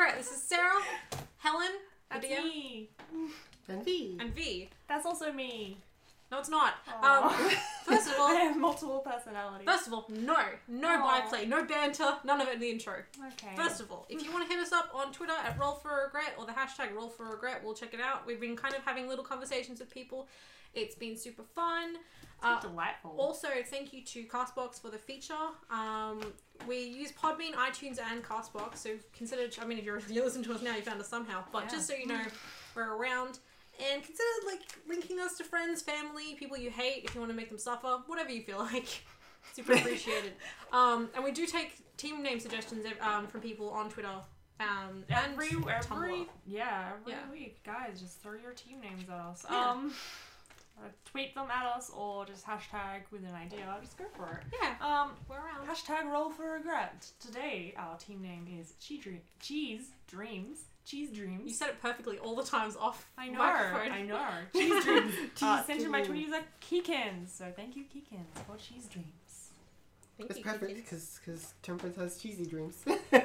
Regret. This is Sarah, Helen, That's Adia, me. And V. and V. That's also me. No, it's not. Aw. First of I all, have multiple personalities. no Aw. byplay, no banter, none of it in the intro. Okay. First of all, if you want to hit us up on Twitter at @RollForRegret or the hashtag #RollForRegret, we'll check it out. We've been kind of having little conversations with people. It's been super fun. Delightful. Also, thank you to Castbox for the feature. We use Podbean, iTunes, and Castbox, so consider, I mean, if you're listening to us now, you found us somehow, but just so you know, we're around. And consider, linking us to friends, family, people you hate, if you want to make them suffer, whatever you feel like. Super appreciated. And we do take team name suggestions from people on Twitter. Every Tumblr. Yeah, every Yeah. week, guys, just throw your team names at us. Yeah. Tweet them at us or just hashtag with an idea. Just go for it. Yeah, we're around. Hashtag roll for regret. Today, our team name is Cheese Dreams. You said it perfectly all the times off I know. microphone. I know. Cheese Dreams. Sent to my Dreams. Twitter user Keekins. So thank you, Keekins, for Cheese Dreams. Thank It's you, perfect Kiki. because Temperance has cheesy dreams.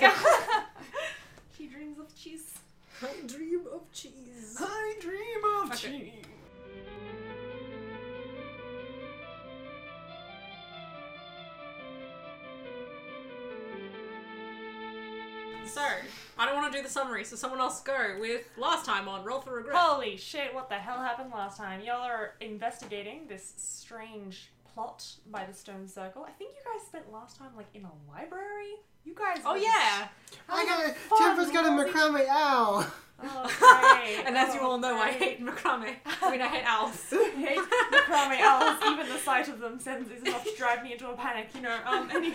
She dreams of cheese. I dream of cheese. I dream of Okay. cheese. So, I don't want to do the summary, so someone else go with last time on Roll for Regret. Holy shit, what the hell happened last time? Y'all are investigating this strange plot by the Stone Circle. I think you guys spent last time, in a library? You guys Oh were yeah! Temperance got a macrame owl. Oh, great. And as you Oh, all know, I great. hate macrame. I mean, I hate owls. I hate macrame owls. Even the sight of them is enough to drive me into a panic, anywho.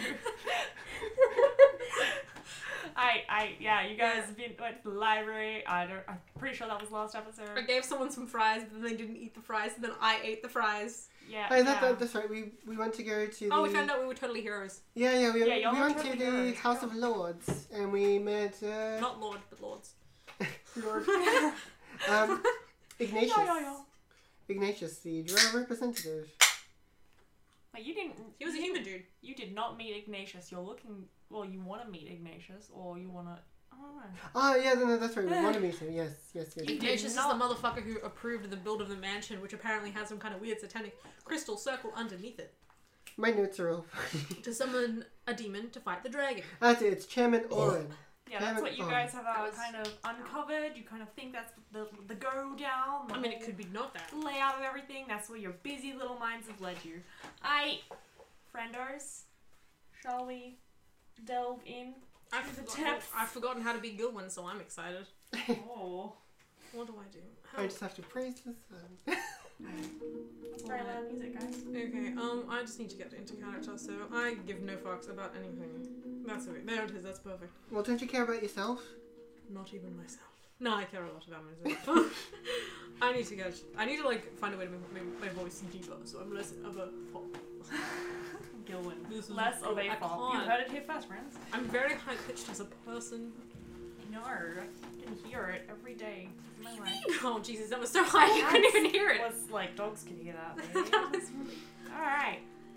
You guys went to the library. I'm pretty sure that was last episode. I gave someone some fries, but then they didn't eat the fries, and then I ate the fries. Yeah. Hey, yeah. that's right. We went to go to Oh, the... we found out we were totally heroes. We y'all were went to totally the heroes. House of Lords and we met Not Lord, but Lords. Lord Ignatius. Yeah. Ignatius, the drow representative. Like, you didn't. He was a human dude. You did not meet Ignatius. You're looking. Well, you want to meet Ignatius, or you want to. I don't know. Oh yeah, no, that's right. We want to meet him. Yes. Ignatius is the not- motherfucker who approved the build of the mansion, which apparently has some kind of weird satanic crystal circle underneath it. My notes are all. To summon a demon to fight the dragon. That's it. It's Chairman Oren. Yeah, that's what you Oh. guys have That was- kind of uncovered. You kind of think that's the go down. I mean, it could be not that. Layout of everything. That's where your busy little minds have led you. Friendos, shall we delve in? I've forgotten how to be Gilwyn, so I'm excited. Oh, What do I do? I just have to praise the sun. that's very loud music, guys. Okay, I just need to get into character, so I give no fucks about anything. That's okay. There it is, that's perfect. Well, don't you care about yourself? Not even myself. No, I care a lot about myself. I need to find a way to make my voice deeper, so I'm less of a pop. Gilwyn. This is- Less of I a fault. You can't. heard it here first, friends. I'm very high pitched as a person. No, I can hear it every day of my life. Oh Jesus, that was so high you couldn't even hear it. It was like dogs could hear that. Baby. That was really Alright.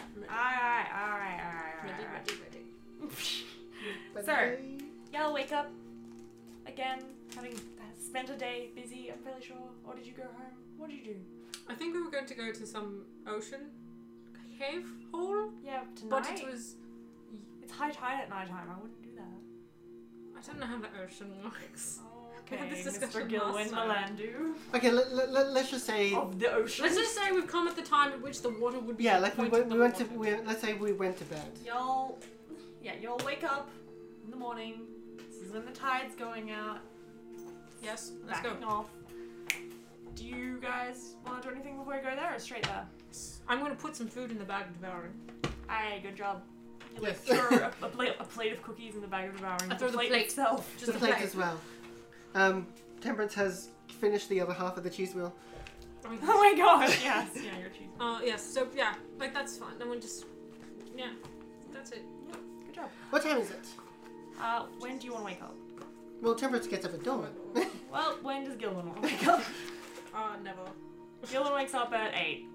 So, y'all wake up again, having spent a day busy, I'm fairly sure. Or did you go home? What did you do? I think we were going to go to some ocean cave hole, Yeah, tonight. but it was. It's high tide at night time. I wouldn't do that. I don't know how the ocean works. We had Okay, this Mr. discussion Gilwyn last time. Malandu Okay, let's just say. of the ocean. Let's just say we've come at the time at which the water would be. Yeah, we pointing went to. the water. Let's say we went to bed. Y'all wake up in the morning. This is when the tide's going out, Yes, let's backing go. off. Do you guys want to do anything before you go there, or straight there? I'm going to put some food in the bag of devouring. Aye, good job. You Yes. throw a plate of cookies in the bag of devouring. I throw the plate. itself. Just The the plate plate. as well. Temperance has finished the other half of the cheese wheel. I mean, Oh my gosh, yes. Yeah, your cheese. yes, so yeah, that's fine. Then we'll just. Yeah, that's it. Good job. What time is it? When do you want to wake up? Well, Temperance gets up at dawn. Well, when does Gilwyn want to wake up? Never. Gilwyn wakes up at 8.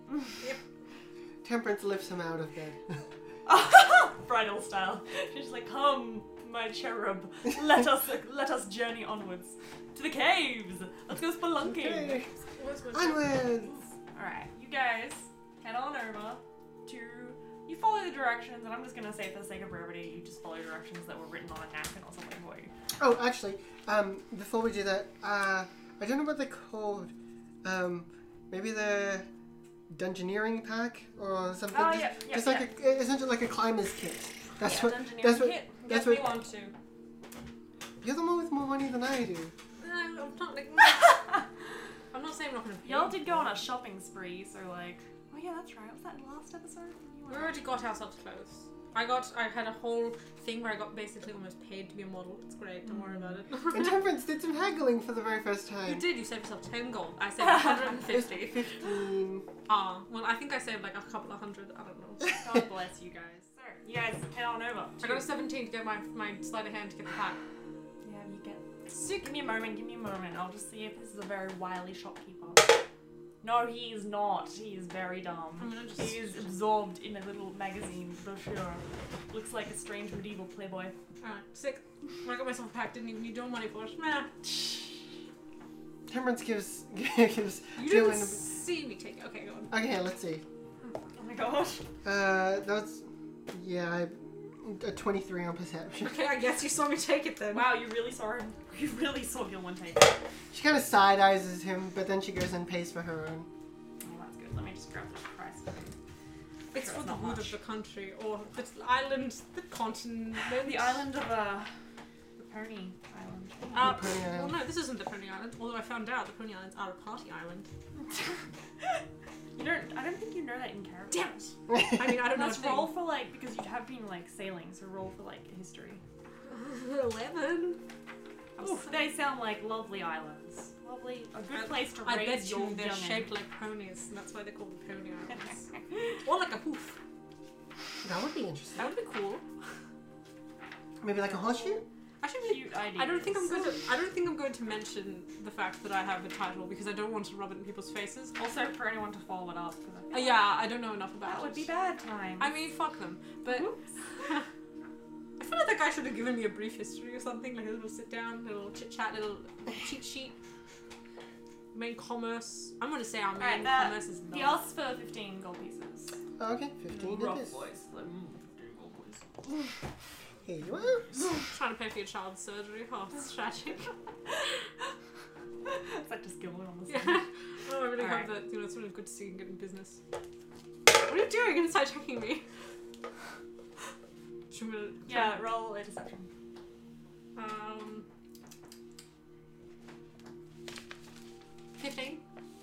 Temperance lifts him out of bed. Bridal style. She's just like, come, my cherub. Let us journey onwards to the caves. Let's go spelunking. Okay. What's my Onwards! Alright, you guys head on over to. You follow the directions, and I'm just gonna say for the sake of brevity, you just follow directions that were written on a napkin or something for you. Oh, actually, before we do that, I don't know what they're called. Maybe the Dungeoneering pack or something. Oh, yeah, Just like essentially like a climber's kit. That's what. Dungeoneering That's what. kit. That's Yes, we what. want to. You're the one with more money than I do. No, I'm not like. I'm not saying I'm not gonna pay. Y'all did go on a shopping spree, so like. Oh yeah, that's right. Was that in the last episode? We already got ourselves clothes. I had a whole thing where I got basically almost paid to be a model. It's great. Don't worry about it. And Temperance did some haggling for the very first time. You did. You saved yourself 10 gold. I saved 150. 15. Well, I think I saved like a couple of hundred. I don't know. God bless you guys. So, you guys head on over. I got a 17 to get my sleight of hand to get the pack. Yeah, you get. So give me a moment. I'll just see if this is a very wily shopkeeper. No, he is not. He is very dumb. I'm gonna just- He is absorbed in a little magazine brochure. Looks like a strange medieval playboy. Alright, sick. When I got myself a pack, didn't even need your money for it. Meh. Temperance gives You Dylan didn't see me take it. Okay, go on. Okay, let's see. Oh my gosh. That's a 23 on perception. Okay, I guess you saw me take it then. Wow, you really saw him. You really saw Gilman take it. She kind of side-eyes him, but then she goes and pays for her own. Oh, that's good. Let me just grab the price. It's Sure, for it's the not wood much. of the country, or the island, the continent. The island of the Pony Island. Uh, The Pony well, Island. no, this isn't the Pony Island. Although I found out the Pony Islands are a party island. I don't think you know that in character. Damn it! I mean, I don't know. Let's roll for like, because you have been like sailing, so roll for like history. 11. Oof, they sound like lovely islands. Lovely, a good place to I raise bet your you they're youngin'. shaped like ponies, and that's why they're called the Pony Islands. Or like a hoof. That would be interesting. That would be cool. Maybe like a horseshoe? Actually, Cute ideas. I don't think I'm going to mention the fact that I have a title because I don't want to rub it in people's faces. Also, for anyone to follow it up. 'Cause I feel Yeah, I don't know enough about that it. would be bad time. I mean, fuck them. But I feel like that guy should have given me a brief history or something, like a little sit down, little chit chat, little cheat sheet. Main commerce. I'm gonna say our main commerce is he not. asked for 15 gold pieces. Oh, okay, 15 it Rough is. voice. Like, 15 gold pieces. Here you are. Trying to pay for your child's surgery. Oh, it's tragic. It's like just Gilman on the Yeah. side. Oh, I really Alright. hope that it's really good to see you get in business. What are you doing inside checking me? Should we? Yeah, roll a deception. 15.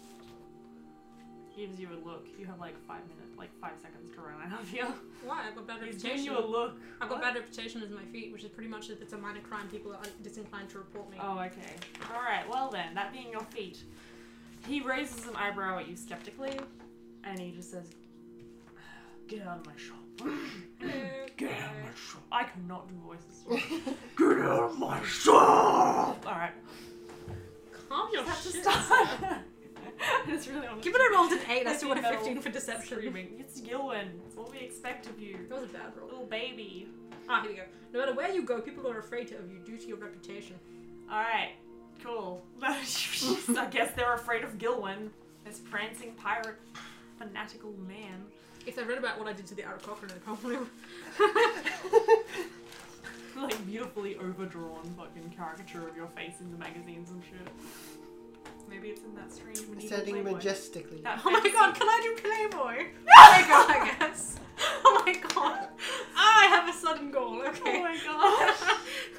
Gives you a look. You have like 5 seconds to run out of here. Why? I've got bad He's reputation. giving you a look. I've got What? bad reputation as my feet, which is pretty much if it's a minor crime, people are disinclined to report me. Oh, okay. Alright, well then, that being your feet, he raises an eyebrow at you skeptically, and he just says, "Get out of my shop." Get out of my shop. I cannot do voices. Get out of my shop! Alright. Calm your Have to shit. start. It's really honest. Given I rolled an 8, I Heavy still got a metal 15 for deception. Screaming. It's Gilwen. It's what we expect of you. That was a bad roll. Little baby. Ah, here we go. No matter where you go, people are afraid of you due to your reputation. Alright. Cool. I guess they're afraid of Gilwen, this prancing pirate, fanatical man. If they read about what I did to the Ara Cochrane, they probably would. Like beautifully overdrawn fucking caricature of your face in the magazines and shit. Maybe it's in that strange medieval Standing Playboy. majestically. That Oh my fancy- god, can I do Playboy? Oh my god, I guess. Oh my god. I have a sudden goal, okay. Oh my gosh.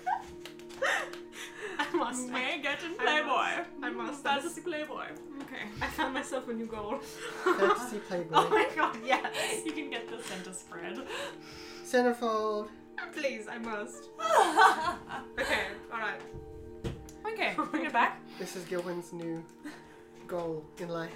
I must. May get in I Playboy. I must. Fantasy Playboy. Okay. I found myself a new goal. Fantasy Playboy. Oh my god, yes. You can get the center spread. Centerfold. Please, I must. Okay, alright. Okay, bring it back. This is Gilwyn's new goal in life.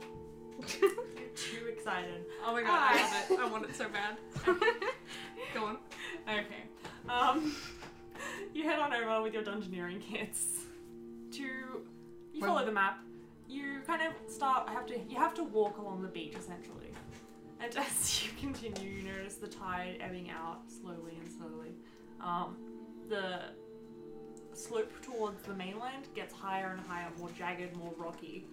Too excited. Oh my god, I love it. I want it so bad. Go on. Okay. You head on over with your dungeoneering kits to. You follow the map. You kind of you have to walk along the beach essentially. And as you continue, you notice the tide ebbing out slowly and slowly. the slope towards the mainland gets higher and higher, more jagged, more rocky.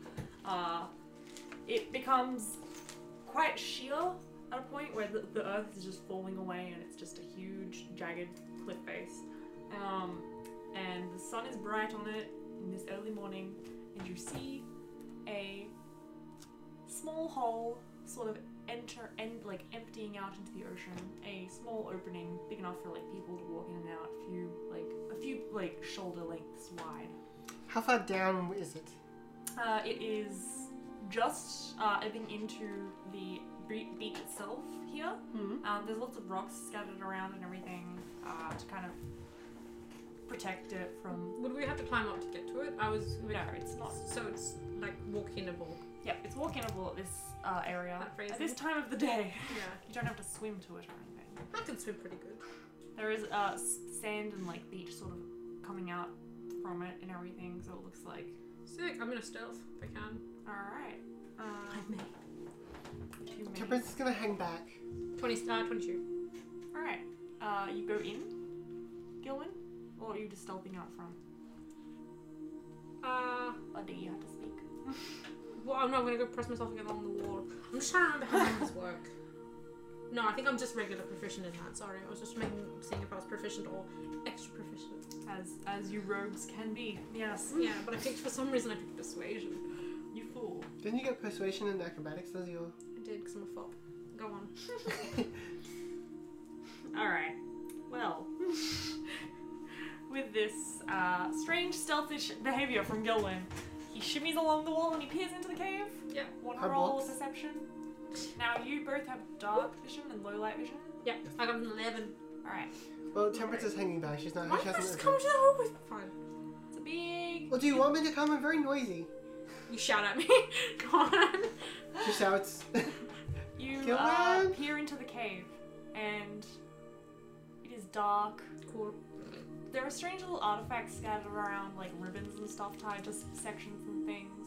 It becomes quite sheer at a point where the earth is just falling away and it's just a huge, jagged cliff face. And the sun is bright on it in this early morning, and you see a small hole sort of emptying out into the ocean. A small opening big enough for like people to walk in and out, a few shoulder lengths wide. How far down is it? It is just ebbing into the beach itself here. Mm-hmm. There's lots of rocks scattered around and everything to kind of protect it from... Would we have to climb up to get to it? No, it's not. So it's like walk-inable. Yeah, it's walk-inable at this area. That phrase At this time of the day. Yeah. You don't have to swim to it or anything. I can swim pretty good. There is sand and like beach sort of coming out from it and everything, so it looks like... Sick. I'm gonna stealth if I can. Alright. I may. Temperance is gonna hang back. 22. Alright. You go in, Gilwyn? Or are you just stealthing out front? Or do you have to speak? Well, I'm not gonna go press myself again along the wall. I'm just trying to remember how numbers work. No, I think I'm just regular proficient in that. Sorry, I was just seeing if I was proficient or extra proficient. As you rogues can be, yes. Yeah, but I picked, for some reason, I picked persuasion. You fool. Didn't you get persuasion and acrobatics as your... I did, because I'm a fop. Go on. Alright. Well, with this strange stealthish behavior from Gilwyn, he shimmies along the wall and he peers into the cave. Yeah. Want Her to roll box? perception? Now, you both have dark vision and low light vision. Yeah, I got an 11. Alright. Well, Temperance is hanging back. She's not... Why She don't I hasn't just come to the hole with... Fine. It's a big... Well, do you want me to come? I'm very noisy. You shout at me. Go on. She shouts. You Gilwyn? peer into the cave, and it is dark. Cool. There are strange little artifacts scattered around, like ribbons and stuff tied to sections and things.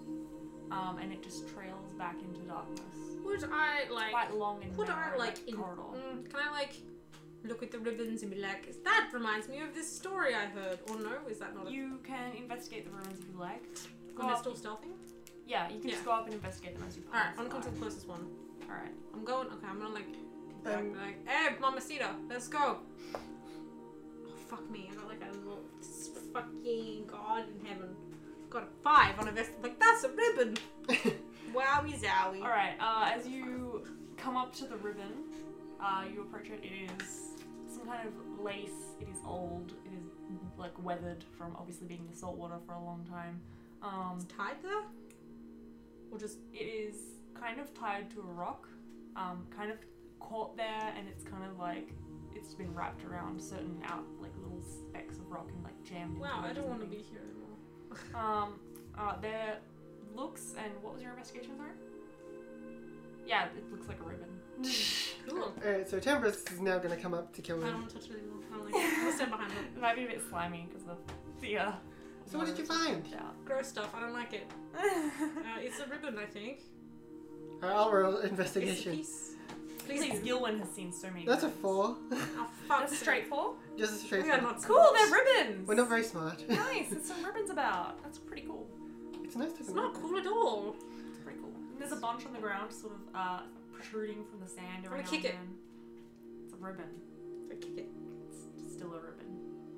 And it just trails back into darkness. Would I, like... Quite long and Would narrow, I, like... corridor. Can I, like... Look at the ribbons and be like, that reminds me of this story I heard. Or no, is that not a... You can investigate the ruins if you like. Go Am I up. still stealthing? Yeah, you can Yeah. just go up and investigate them as you pass. Alright, I'm gonna come by. to the closest one. Alright. I'm going... Okay, I'm gonna, like... hey, Mamacita, let's go. Oh, fuck me. I got, like, a little... fucking God in heaven. Got a 5 on a vest. Like, that's a ribbon. Wowie zowie. Alright, as you come up to the ribbon, you approach it. It is some kind of lace. It is old. It is like weathered from obviously being in the salt water for a long time. It's tied there? Or just... It is kind of tied to a rock, kind of caught there, and it's kind of like it's been wrapped around certain little specks of rock and like jammed into Wow, I edges don't and want to be things. here anymore. There looks, and what was your investigation, sorry? Yeah, it looks like a ribbon. Cool. Alright, so Temperance is now gonna come up to kill I don't him. want to touch it anymore. I don't like it. I'll stand behind it. It might be a bit slimy because of the So what did you find? Gross stuff. I don't like it. It's a ribbon, I think. Alright, I'll roll It's a investigation. piece. Please, Gilwyn has seen so many. That's a ribbons. 4. Oh, fuck. That's a straight 4. Just a straight We are 4. not Cool, smart. they're ribbons. We're not very smart. Nice. There's some ribbons about. That's pretty cool. It's nice to It's not cool at all. It's pretty cool. There's a bunch on the ground, sort of protruding from the sand every I'm now gonna kick and then. It's a ribbon. I kick it. It's still a ribbon.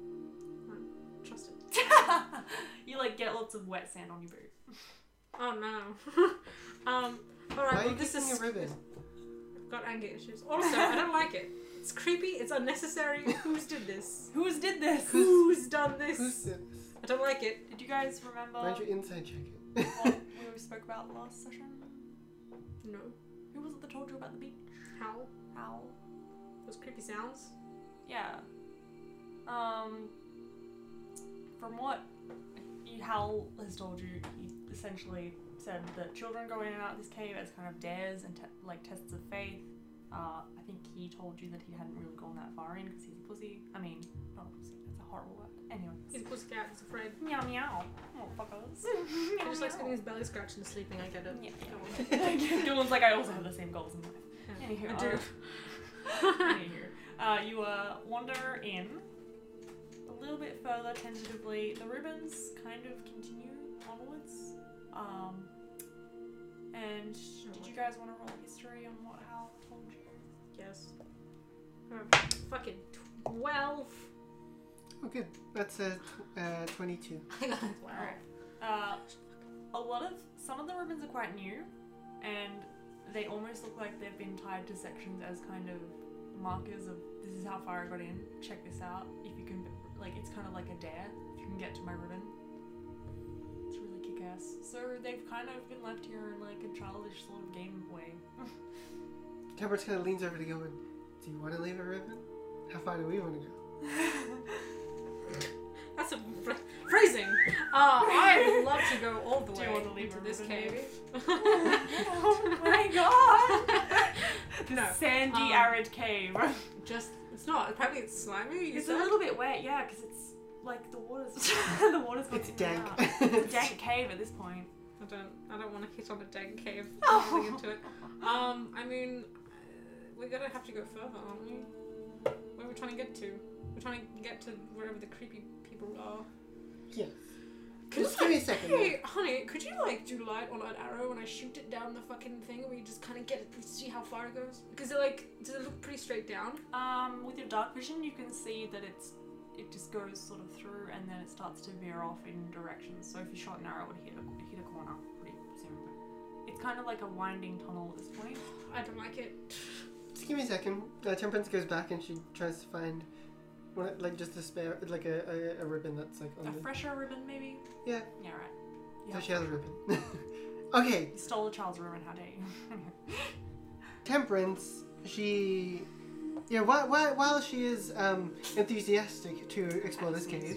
Trust it. You like get lots of wet sand on your boot. Oh no. Alright, Why are well, you this kissing is... a ribbon? I've got anger issues. Also, I don't like it. It's creepy, it's unnecessary. Who's did this? Who's did this? Who's done this? Who's this? I don't like it. Did you guys remember Why don't you inside check it? what we spoke about last session? No. Who was it that told you about the beach? How? Hal? Those creepy sounds? Yeah. From what Hal has told you, he essentially said that children go in and out of this cave as kind of dares and tests of faith. I think he told you that he hadn't really gone that far in because he's a pussy. I mean, not a pussy. That's a horrible word. Anyway. He's a pussycat, he's afraid. Meow meow. Motherfuckers. He just likes getting his belly scratched and sleeping, I get it. Yeah. Go on. Dylan's like, I also have the same goals in life. Yeah, Anywho, I do. Anywho, you wander in, little bit further tentatively. The ribbons kind of continue onwards. And did you guys want to roll history on how told you? Yes. Fucking 12. Oh, good. That's 22. Wow. Some of the ribbons are quite new, and they almost look like they've been tied to sections as kind of markers of this is how far I got in. Check this out. If you can, like, it's kind of like a dare. If you can get to my ribbon, it's really kick-ass. So they've kind of been left here in like a childish sort of game way. Temperance kind of leans over to go and, do you want to leave a ribbon? How far do we want to go? That's a phrasing. I'd love to go all the Do way you want to leave into a this ribbon, cave. Oh my god! No. Sandy, arid cave. It's not. Apparently it's slimy. It's a little bit wet, yeah, because it's like the water's got It's in and dank. out. It's a dank cave at this point. I don't want to hit on a dank cave. Oh. Moving into it. I mean, we're gonna have to go further, aren't we? Where are we trying to get to? We're trying to get to wherever the creepy people are. Yes. Could Just give me a second. Hey, honey, could you like do light on an arrow when I shoot it down the fucking thing, and we just kind of get it, see how far it goes? Because does it look pretty straight down? With your dark vision, you can see that it just goes sort of through, and then it starts to veer off in directions. So if you shot an arrow, it would hit a corner pretty soon. It's kind of like a winding tunnel at this point. I don't like it. Just give me a second. Temperance goes back and she tries to find, like, just a spare, like a ribbon that's like on A fresher ribbon, maybe? Yeah. Yeah, right. So Yeah. she has a ribbon. Okay. You stole a child's ribbon, how dare you? Temperance, she, yeah, while she is enthusiastic to explore this cave,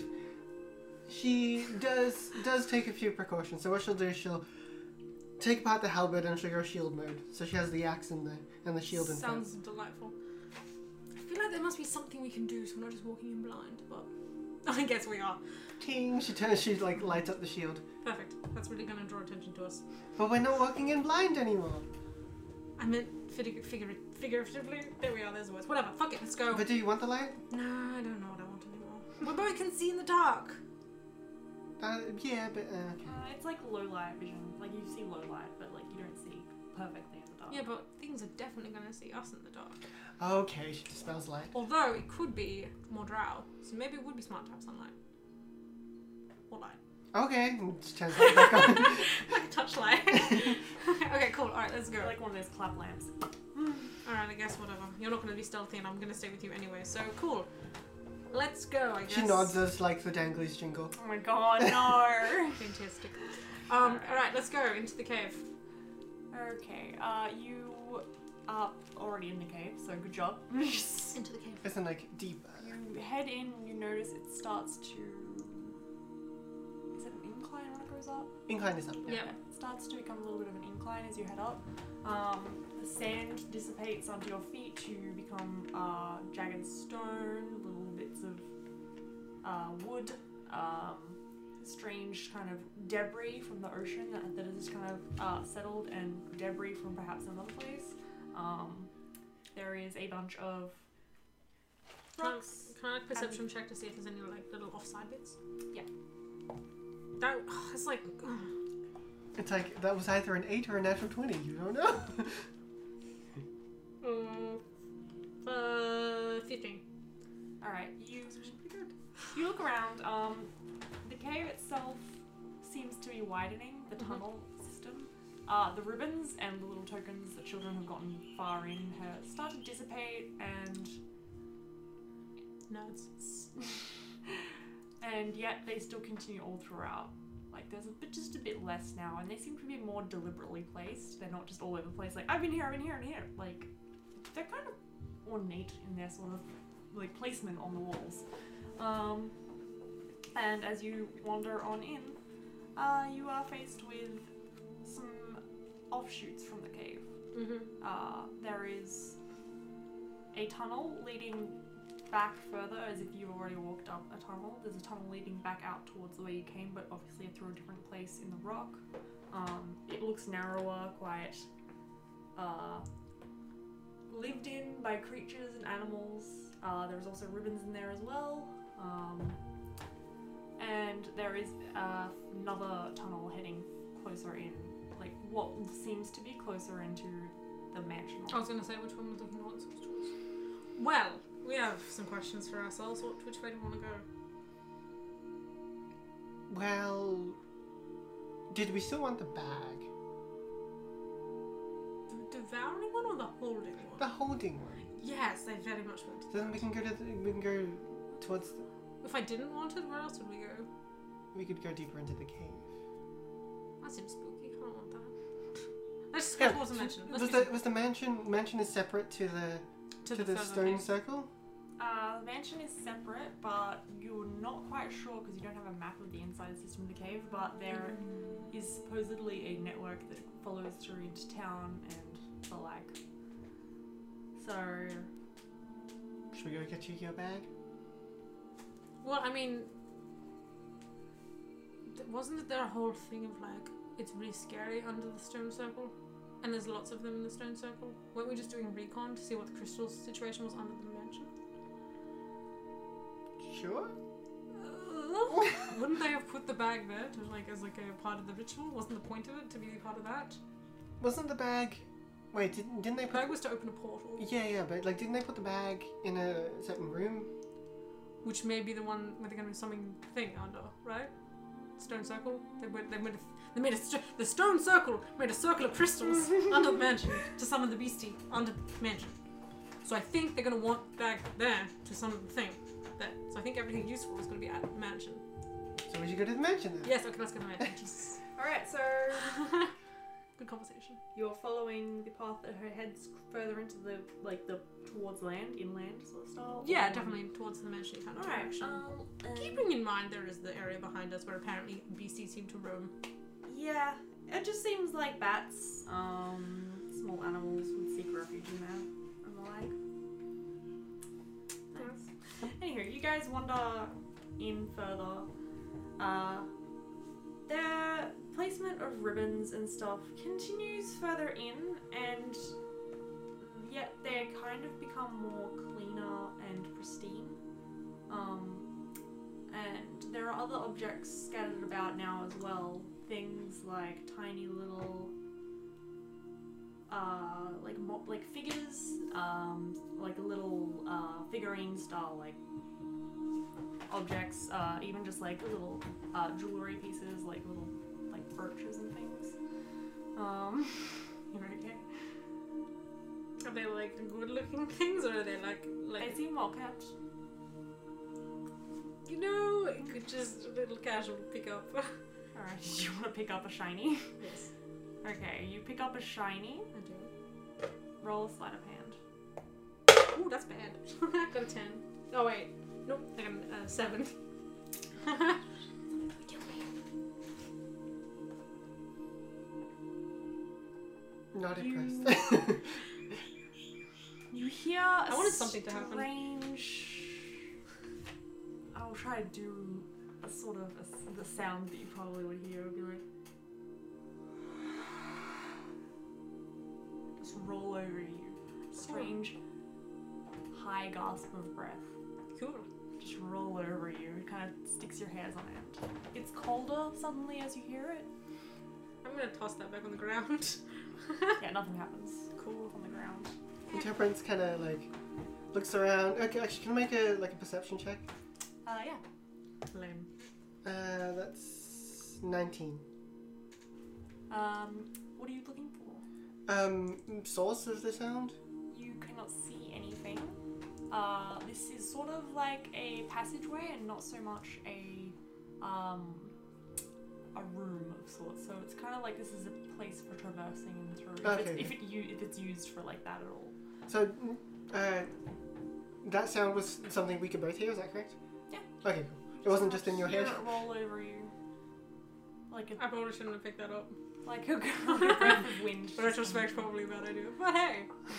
she does take a few precautions. So what she'll do is she'll take apart the halberd and she'll go shield mode. So she has the axe and the shield in front. Sounds delightful. I feel like there must be something we can do, so we're not just walking in blind. But I guess we are. Ting! She like lights up the shield. Perfect. That's really gonna draw attention to us. But we're not walking in blind anymore. I meant figuratively. There we are. There's the words. Whatever. Fuck it. Let's go. But do you want the light? Nah, I don't know what I want anymore. We both can see in the dark. Yeah, but It's like low light vision. Like you see low light, but like you don't see perfectly in the dark. Yeah, but things are definitely gonna see us in the dark. okay. She dispels light. Although it could be more drow, so maybe it would be smart to have sunlight or light, Okay, and just turns light back on. like a touchlight. Okay, cool. All right, let's go. Like one of those clap lamps. All right, I guess whatever. You're not gonna be stealthy, and I'm gonna stay with you anyway. So cool. Let's go. I guess. She nods as like the danglies jingle. Oh my god, no! Fantastic. All right, let's go into the cave. Okay, you are already in the cave, so good job. Into the cave. Isn't like deep. You head in and you notice it starts to... Is it an incline when it goes up? Incline is up. Yeah. It starts to become a little bit of an incline as you head up. The sand dissipates onto your feet to become jagged stone, little bits of wood, strange kind of debris from the ocean that is kind of settled, and debris from perhaps another place. There is a bunch of rocks. Can I perception check to see if there's any like little offside bits? Yeah. That it's like. It's like that was either an 8 or a natural 20. You don't know. 15. Alright, you look around. The cave itself seems to be widening, the tunnel system. The ribbons and the little tokens that children have gotten far in have started to dissipate, and Nerds. and yet they still continue all throughout. Like there's just a bit less now, and they seem to be more deliberately placed. They're not just all over the place like, I've been here, and here. Like, they're kind of ornate in their sort of like placement on the walls. And as you wander on in, you are faced with some offshoots from the cave. Mm-hmm. There is a tunnel leading back further, as if you've already walked up a tunnel. There's a tunnel leading back out towards the way you came, but obviously through a different place in the rock. It looks narrower, quite lived in by creatures and animals. There's also ribbons in there as well. and there is another tunnel heading closer in, like what seems to be closer into the mansion. I was going to say which one was looking towards. Well, we have some questions for ourselves. Which way do you want to go? Well, did we still want the bag? The devouring one or the holding one? The holding one. Yes, I very much want So then we can go towards. If I didn't want it, where else would we go? We could go deeper into the cave. That seems spooky. I don't want that. Let's just Yeah, go towards the mansion. Was the mansion is separate to the stone circle? The mansion is separate, but you're not quite sure because you don't have a map of the inside system of the cave, but there is supposedly a network that follows through into town and the like. So... Should we go get you your bag? Well, I mean, wasn't there a whole thing of like, it's really scary under the stone circle? And there's lots of them in the stone circle? Weren't we just doing recon to see what the crystal situation was under the mansion? Sure. Wouldn't they have put the bag there to like as like a part of the ritual? Wasn't the point of it to be part of that? Wasn't the bag... Wait, didn't they The put... bag was to open a portal. Yeah, but like, didn't they put the bag in a certain room? Which may be the one where they're going to be something thing under, right? Stone circle. The stone circle made a circle of crystals under the mansion to summon the beastie under the mansion. So I think they're going to want back there to summon the thing. There. So I think everything useful is going to be at the mansion. So we should go to the mansion then. Yes, okay, let's go to the mansion. Alright, so Good conversation. you're following the path that heads further into the towards land, inland sort of style? Yeah, definitely towards the mansion kind of Alright, direction. Keeping in mind there is the area behind us where apparently beasties seem to roam. yeah, it just seems like bats, small animals would seek refuge in there and the like. Nice. Anywho, you guys wander in further. Their placement of ribbons and stuff continues further in, and yet they kind of become more cleaner and pristine. And there are other objects scattered about now as well. Things like tiny little, like figures, like little figurine style like objects, even just like little jewelry pieces, like little like brooches and things. You're okay. Are they like good looking things or are they like They seem well kept. you know, it could just a little casual pick up. Alright, do you want to pick up a shiny? Yes. Okay, you pick up a shiny. I do. Roll a sleight of hand. Ooh, that's bad. I got a 10. Oh wait. Nope, I got a 7. Not impressed. You hear I wanted something to happen. strange... I'll try to do a sort of the sound that you probably would hear. Would be like... Just roll over you. Strange high gasp of breath. Cool. Just roll over you. It kind of sticks your hairs on end. It's colder suddenly as you hear it. I'm gonna toss that back on the ground. Yeah, nothing happens. Cool. On the ground. Temperance kind of like looks around. Okay, actually, can I make a perception check? Yeah. Lame. That's 19. What are you looking for? Source of the sound? You cannot see anything. This is sort of like a passageway and not so much a room of sorts. So it's kind of like this is a place for traversing and through. Okay. If it's used for like that at all. So, that sound was something we could both hear, is that correct? Yeah. Okay, cool. It wasn't just in your head? Hear it roll over you. Like I probably shouldn't have picked that up. like a breath of wind. In retrospect, probably a bad idea. But hey,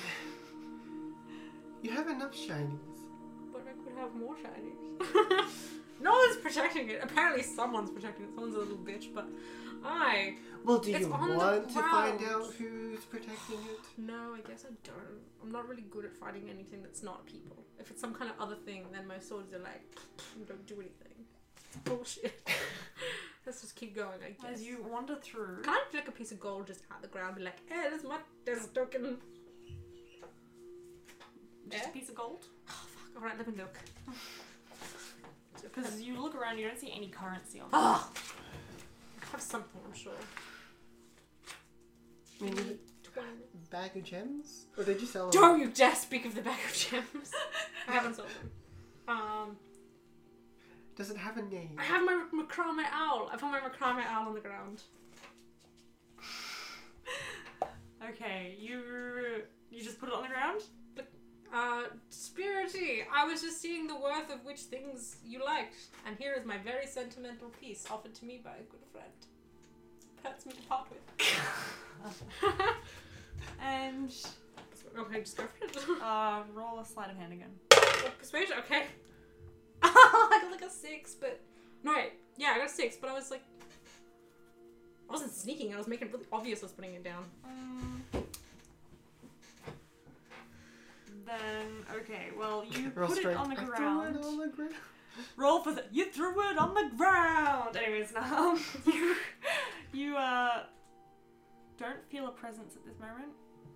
You have enough shinies. but I could have more shinies. No one's protecting it. Apparently someone's protecting it. Someone's a little bitch, but Well, do It's you on the want to find ground. out who's protecting it? no, I guess I don't. I'm not really good at fighting anything that's not people. If it's some kind of other thing, then my swords are like, don't do anything. Bullshit. Let's just keep going, I guess. As you wander through... Can I pick a piece of gold just out of the ground and be like, hey, this is my desert token? Just a piece of gold? Oh, fuck. Alright, let me look. Because you look around, you don't see any currency on Oh! I have something, I'm sure. Maybe a bag of gems? Or did you sell them? Don't you dare speak of the bag of gems. I haven't sold them. Does it have a name? I have my macrame owl. I found my macrame owl on the ground. Okay, you just put it on the ground? Spirity, I was just seeing the worth of which things you liked, and here is my very sentimental piece offered to me by a good friend. Hurts me to part with. And Okay, just go for it. roll a sleight of hand again. Persuasion, okay. I got like a 6, but no wait, yeah, I got a 6, but I was like, I wasn't sneaking. I was making it really obvious I was putting it down. Then okay, well you Roll put it strength. on the I threw ground. it on the ground. Roll for the. You threw it on the ground. Anyways, now you don't feel a presence at this moment.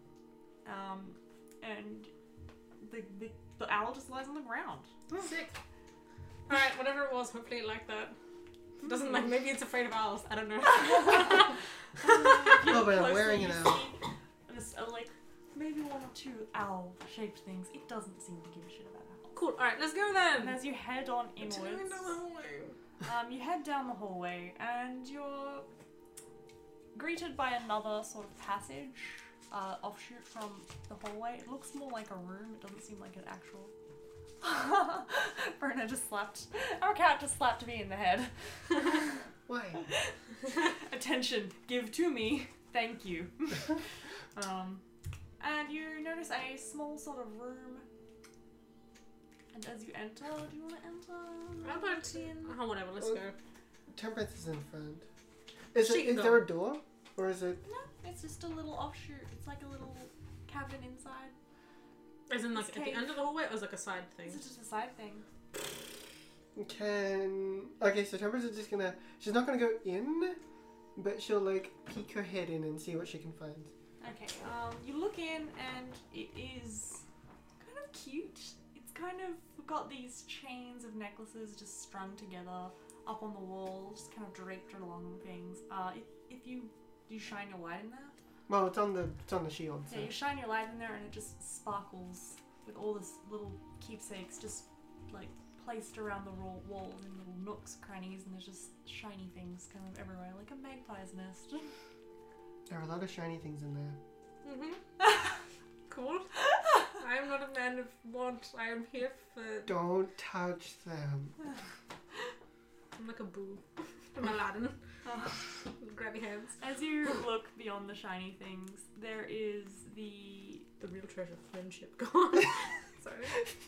And the owl just lies on the ground. Sick. Alright, whatever it was, hopefully it liked that. It doesn't like, maybe it's afraid of owls. I don't know. Oh, but I'm wearing an owl. Like maybe one or two owl-shaped things. It doesn't seem to give a shit about owls. Cool, alright, let's go then. And as you head on inwards, you head down the hallway and you're greeted by another sort of passage, offshoot from the hallway. It looks more like a room. It doesn't seem like an actual. Berna just slapped. Our cat just slapped me in the head. Why? Attention, give to me. Thank you. And you notice a small sort of room. And as you enter, do you want to enter? How about oh, whatever, let's go. Temperance is in front. Is She can go. there a door? Or is it... No, it's just a little offshoot. It's like a little cabin inside. As in, like, It's at the cave. end of the hallway, or is it like a side thing? It's just a side thing. Okay, so Temperance is just gonna... She's not gonna go in, but she'll, like, peek her head in and see what she can find. Okay, you look in and it is kind of cute. It's kind of got these chains of necklaces just strung together up on the wall, just kind of draped along things. If you shine your light in there? Well, it's on the shield, so... Yeah, you shine your light in there and it just sparkles with all this little keepsakes just like placed around the walls in little nooks, crannies, and there's just shiny things kind of everywhere, like a magpie's nest. There are a lot of shiny things in there. Mm-hmm. Cool. I am not a man of want. I am here for... Don't touch them. I'm like a boo. I'm Aladdin. Grabby hands. As you look beyond the shiny things, there is the real treasure, friendship. Go on. Sorry.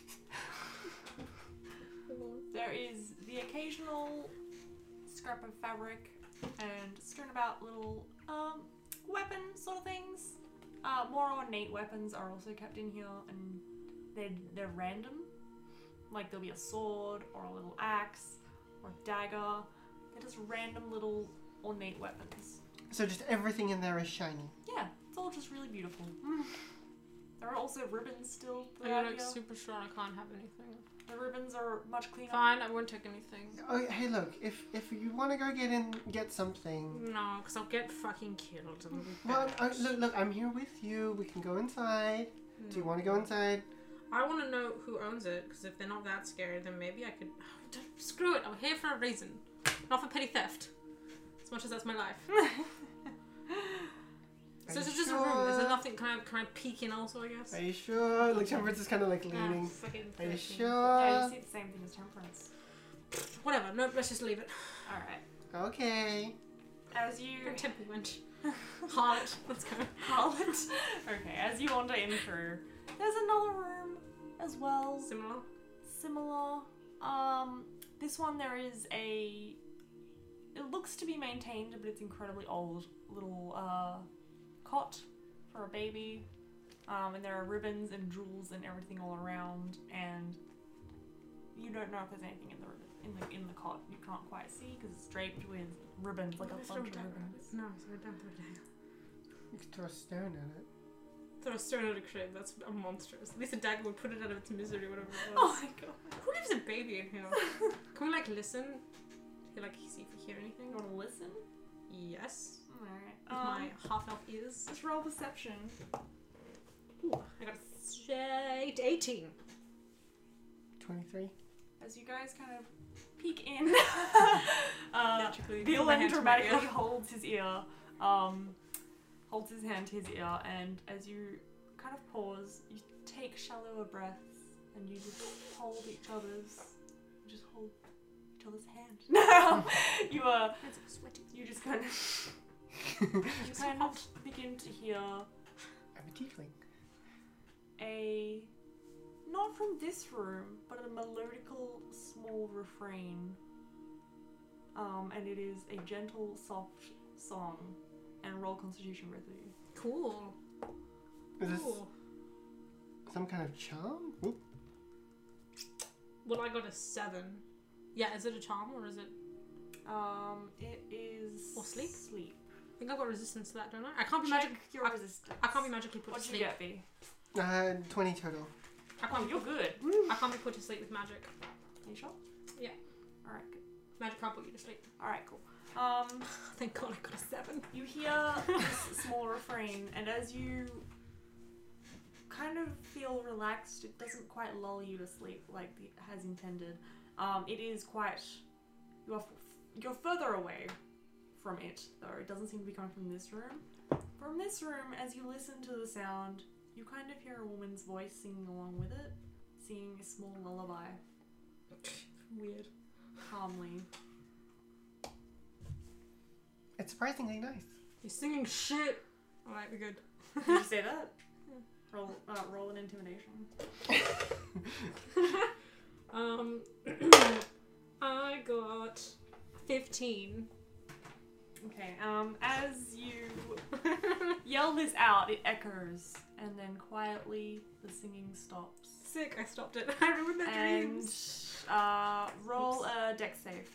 There is the occasional scrap of fabric and strewn about little weapon sort of things. More ornate weapons are also kept in here, and they're random. Like there'll be a sword or a little axe or a dagger. They're just random little ornate weapons. So just everything in there is shiny. Yeah, it's all just really beautiful. There are also ribbons still. I'm like super sure I can't have anything. The ribbons are much cleaner. Fine, I won't take anything. Oh, hey, look, if you want to go get something... No, because I'll get fucking killed. And Well, look, I'm here with you. We can go inside. Do you want to go inside? I want to know who owns it, because if they're not that scary, then maybe I could... Screw it, I'm here for a reason. Not for petty theft. As much as that's my life. So is it just a room? Is there nothing? Can I peek in also, I guess? Are you sure? Like, Temperance is kind of like leaning. Are you Yeah, sure? you see the same thing as Temperance. Whatever, no, let's just leave it. Alright. Okay. As you... Temple wench. Harlot, let's go. Harlot. Okay, as you wander in through, there's another room as well. Similar. This one there is a... It looks to be maintained, but it's incredibly old. Little, cot for a baby. And there are ribbons and jewels and everything all around, and you don't know if there's anything in the ribbon. in the cot. You can't quite see because it's draped with ribbons, like a bunch of ribbons. No, sorry, don't throw a dagger. You could throw a stone at it. Throw a stone at a crib, that's monstrous. At least a dagger would put it out of its misery, whatever it Oh was. my god. Who leaves a baby in here? Can we like listen? Like see if we hear anything? You want to listen? Yes. Alright. With my half-elf ears. Let's roll perception. Ooh, I got a 18. 23. As you guys kind of peek in, Magically, put my Villain hand to my dramatically ear. holds his ear, holds his hand to his ear, and as you kind of pause, you take shallower breaths, and you just hold each other's hand. No, It's sweaty. you just kind of, you kind of begin to hear I'm a tiefling. not from this room, but a melodical small refrain. And it is a gentle, soft song, and roll Constitution with you. Cool. Is this Cool. some kind of charm? Oop. Well, I got a 7. Yeah, is it a charm or is it? It is Or sleep? Sleep. I think I've got resistance to that, don't I? I can't be Check magic. your resistance. I can't be magically put What'd to you sleep. get, B? 20 total. I can't. Oh, you're good. I can't be put to sleep with magic. Are you sure? Yeah. All right. Good. Magic can't put you to sleep. All right. Cool. Thank God I got a 7. You hear this small refrain, and as you kind of feel relaxed, it doesn't quite lull you to sleep like it has intended. It is quite. You're further away from it, though. It doesn't seem to be coming from this room. From this room, as you listen to the sound, you kind of hear a woman's voice singing along with it, singing a small lullaby, Weird. calmly. It's surprisingly nice. You're singing shit. Alright, we're good. Did you say that? Roll an intimidation. I got 15. Okay, as you yell this out, it echoes, and then quietly the singing stops. Sick, I stopped it. I remember And, dreams. roll a dex save.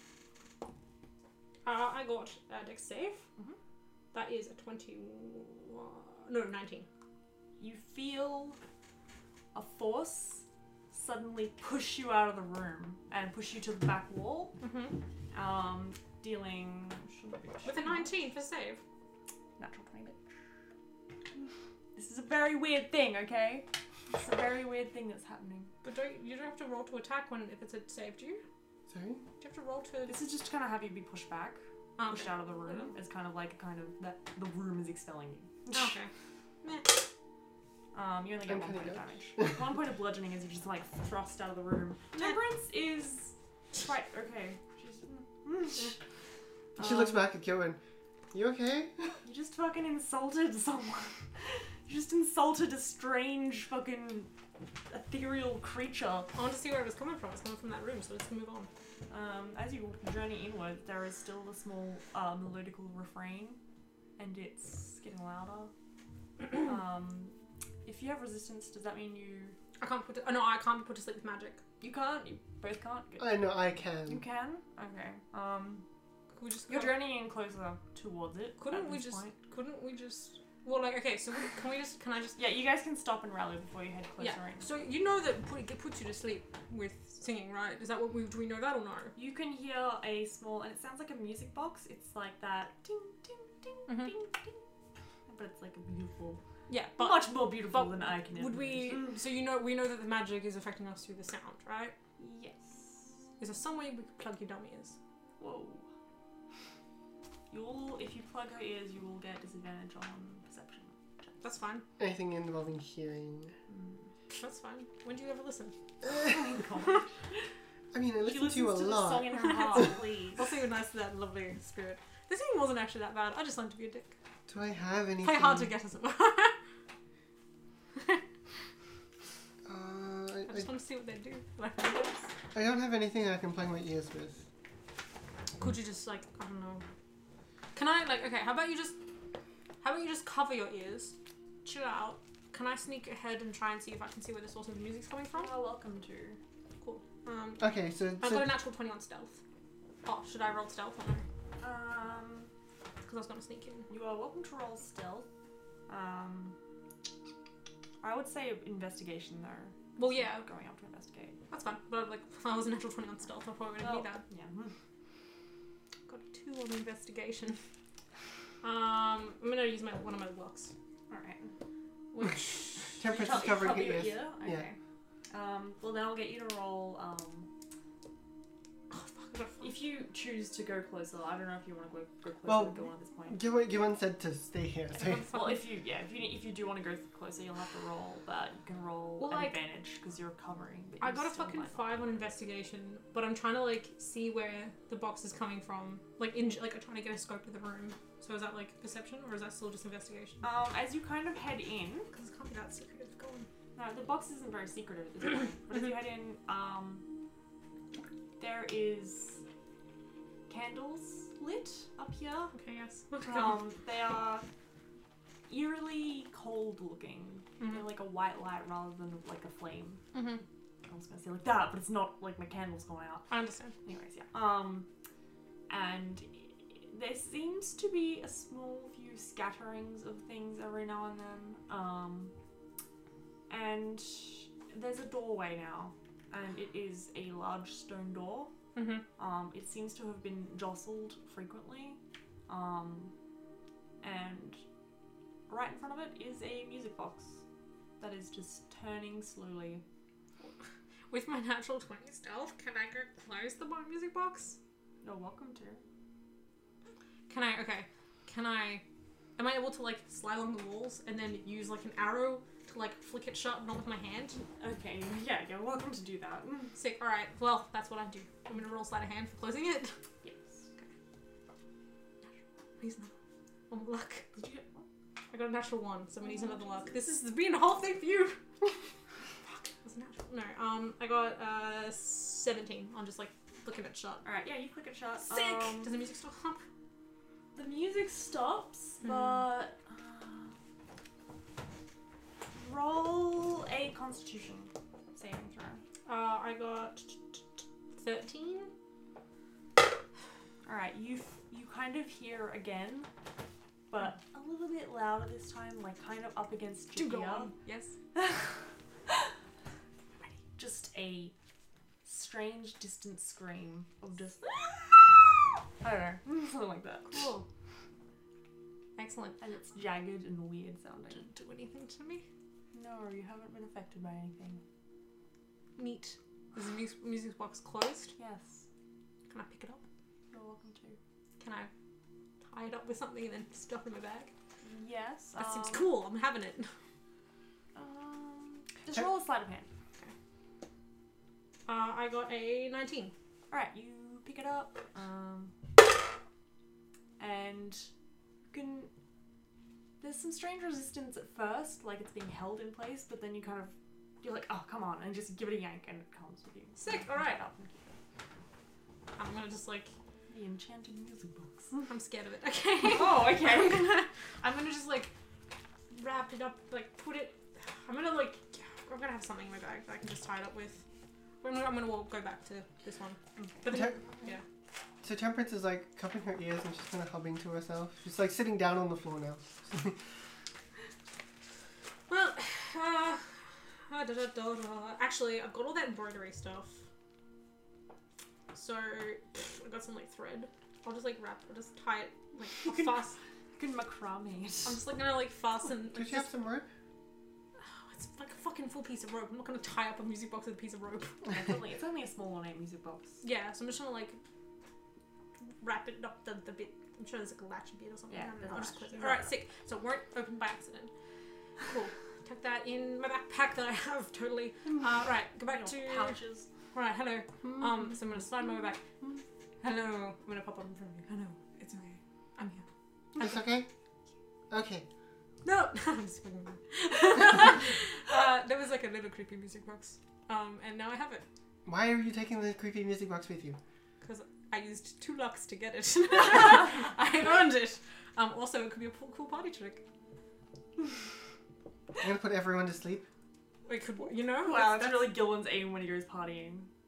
I got a dex save. Mhm. That is a 21. No, 19. You feel a force suddenly push you out of the room and push you to the back wall, Mm-hmm. dealing... With a 19 for save. Natural 20, bitch. This is a very weird thing, okay? It's a very weird thing that's happening. But you don't have to roll to attack if it's a save, do you? Sorry? Do you have to roll to... This is just to kind of have you be pushed back, pushed okay. out of the room. It's kind of like that the room is expelling you. Okay. Meh. You only get I'm 1 point of kinda damage. 1 point of bludgeoning as you just like thrust out of the room. Temperance is quite okay. She's She looks back at Kyoan. You okay? You just fucking insulted someone. You just insulted a strange fucking ethereal creature. I want to see where it was coming from. It's coming from that room, so let's move on. As you journey inward, there is still the small melodical refrain, and it's getting louder. If you have resistance, does that mean you I can't put... Oh, no, I can't be put to sleep with magic. can't? You both can't? Good. I know, I can. You can? Okay. Could we just... You're journeying closer towards it. Couldn't at we this just... point. Couldn't we just... Well, like, okay, so can I just... Yeah, you guys can stop and rally before you head closer Yeah. in. So you know that it puts you to sleep with singing, right? Is that what do we know that or no? You can hear a small, and it sounds like a music box. It's like that ding, ding, ding, Mhm. ding, ding. But it's like a beautiful, Yeah, but much more beautiful but than I can would ever we? imagine. So we know that the magic is affecting us through the sound, right? Yes. Is there some way we could plug your dummy ears? Whoa. If you plug her ears, you will get disadvantage on perception. That's fine. Anything involving hearing. That's fine. When do you ever listen? I mean, I She listen to you a listens to the lot. song in her heart, please. Also, you're nice to that lovely spirit. The singing wasn't actually that bad. I just wanted to be a dick. Do I have anything? Play hard to get as it were. I just want to see what they do. Like, I don't have anything I can plug my ears with. could you just like I don't know? Can I like okay? How about you just cover your ears, chill out. Can I sneak ahead and try and see if I can see where the source of the music's coming from? You're welcome to. Cool. Okay, so I've got a natural 20 on stealth. Oh, should I roll stealth or no? Because I was going to sneak in. You are welcome to roll stealth. I would say investigation though. Well, yeah. Going up to investigate. That's fine. But like, if I was a natural 20 on stealth, I probably wouldn't need that. Yeah. Got a 2 on investigation. I'm gonna use one of my locks. Alright. Which Temperance is covering her ears. Okay. Well then I'll get you to roll, oh fuck, I got if you choose to go closer, I don't know if you want to go closer Well, to go on at this point. Given said to stay here. So. Well, if you do want to go closer, you'll have to roll, but you can roll an advantage because you're covering. But I got a fucking 5 on investigation, but I'm trying to like see where the box is coming from. Like I'm trying to get a scope of the room. So is that like perception or is that still just investigation? As you kind of head in, because it can't be that secretive. Go on. No, the box isn't very secretive at this point. But as you head in, there is candles lit up here. Okay, yes. They are eerily cold looking. They're like a white light rather than like a flame. I was gonna say like that, but it's not like my candles going out. I understand. Anyways, yeah. And there seems to be a small few scatterings of things every now and then. And there's a doorway now, and it is a large stone door. It seems to have been jostled frequently. And right in front of it is a music box that is just turning slowly. With my natural 20 stealth, can I go close the music box? You're welcome to. Am I able to like slide along the walls and then use like an arrow to like flick it shut, not with my hand? Okay, yeah, you're welcome to do that. Sick, alright, well, that's what I do. I'm gonna roll sleight of hand for closing it. Yes. Okay. Reasonable. Oh, luck. Did you get one? I got a natural 1, so I'm gonna use another luck. This is being a whole thing for you! Fuck, was it natural? No, I got 17 on just like flicking it shut. Alright, yeah, you flick it shut. Sick! Does the music stop? The music stops, but roll a Constitution saving throw. I got 13. Alright, you kind of hear again, but a little bit louder this time, like kind of up against your ear. Yes. Just a strange distant scream of just I don't know, something like that. Cool. Excellent. And it's jagged and weird sounding. Didn't do anything to me. No, you haven't been affected by anything. Neat. Is the music box closed? Yes. Can I pick it up? You're welcome to. Can I tie it up with something and then stuff it in my bag? Yes. That seems cool. I'm having it. Just roll a sleight of hand. Okay. I got a 19. Alright, you pick it up. And you can. There's some strange resistance at first, like it's being held in place, but then you're like, oh, come on, and just give it a yank, and it comes with you. Sick, alright. I'm gonna just like. The enchanted music box. I'm scared of it. Okay. Oh, okay. I'm gonna just like wrap it up, like put it. I'm gonna have something in my bag that I can just tie it up with. I'm gonna go back to this one. But then, yeah. So Temperance is like cupping her ears and she's kind of humming to herself. She's like sitting down on the floor now. Well, actually, I've got all that embroidery stuff. So I got some like thread. I'll just like I'll just tie it like fast. You can macrame it. I'm just like gonna like fasten. Does she have some rope? It's like a fucking full piece of rope. I'm not gonna tie up a music box with a piece of rope. It's only a small ornate music box. Yeah, so I'm just gonna like wrap it up the bit. I'm sure there's like a latch bit or something. Yeah, I'll just close it. Alright, sick. So it won't open by accident. Cool. Tuck that in my backpack that I have totally. Right, go back to pouches. Right, hello. So I'm gonna slide my way back. Hello. I'm gonna pop up in front of you. Hello. It's okay. I'm here. It's okay? Okay. No! I'm just fucking with there was like a little creepy music box. And now I have it. Why are you taking the creepy music box with you? Because I used 2 lucks to get it. I earned it. Also, it could be a cool party trick. I'm gonna put everyone to sleep. We could, you know? Wow, that's really Gillen's aim when he goes partying.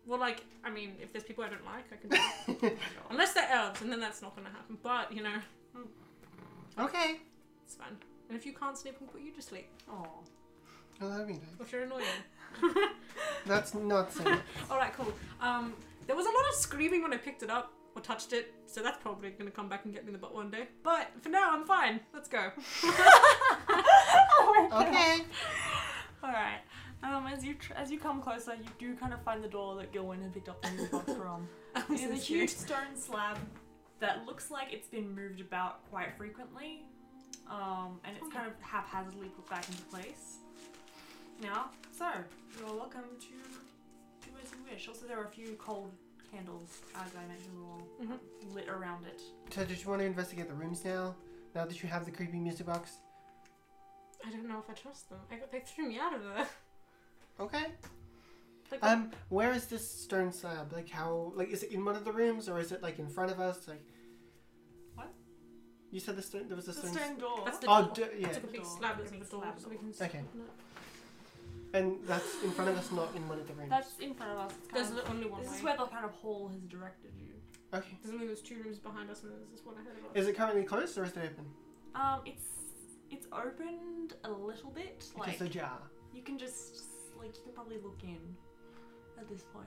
Well, like, I mean, if there's people I don't like, I can do it. Unless they're elves, and then that's not going to happen. But, you know, Okay. it's fine. And if you can't sleep, we'll put you to sleep. Oh. Oh, that'd be nice. If you're annoying. That's not safe. Alright, cool. There was a lot of screaming when I picked it up or touched it, so that's probably going to come back and get me in the butt one day. But for now, I'm fine. Let's go. Oh my God. Okay. All right. As you come closer, you do kind of find the door that Gilwyn had picked up the music box from. I'm It so is a scared. huge stone slab that looks like it's been moved about quite frequently, and it's kind of haphazardly put back into place. Now, so you're welcome to do as you wish. Also, there are a few cold candles, as I mentioned, all lit around it. So, did you want to investigate the rooms now? Now that you have the creepy music box? I don't know if I trust them. They threw me out of there. Okay. Like, Where is this stone slab? Like, how? Like, is it in one of the rooms, or is it like in front of us? Like, What? You said the stone. There was a The stone. stone door. That's the Oh, door. yeah. It's like a big Door. slab Like a isn't big the door, slab so we can Okay. open it. And that's in front of us, not in one of the rooms. That's in front of us. It's kind There's of, only one this way. is where the kind of hall has directed you. Okay. There's only those 2 rooms behind us, and this is what I heard about. Is it currently closed or is it open? It's opened a little bit. It's Like just ajar. you can just you can probably look in at this point.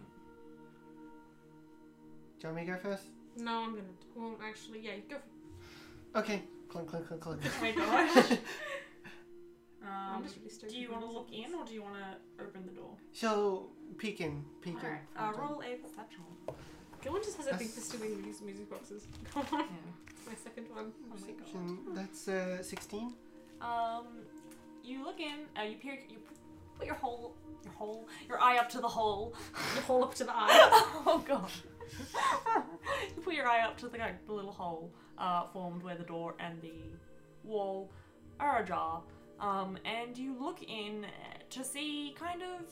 Do you want me to go first? No, I'm gonna. Well, actually, yeah, you go. Okay. Clunk, clunk, clunk, clunk. Oh my gosh. I'm just really stoked Do you to want to do look this. in or do you want to open the door? She'll peek in. Peek in. Alright. Roll a perception. Gilwyn just has a thing That's- for stealing these music boxes. Come on, Yeah. it's my second one. Oh my god. Perception, that's 16. You look in. You peer. You put your eye up to the hole. The hole up to the eye. Oh god. You put your eye up to the little hole formed where the door and the wall are ajar. And you look in to see kind of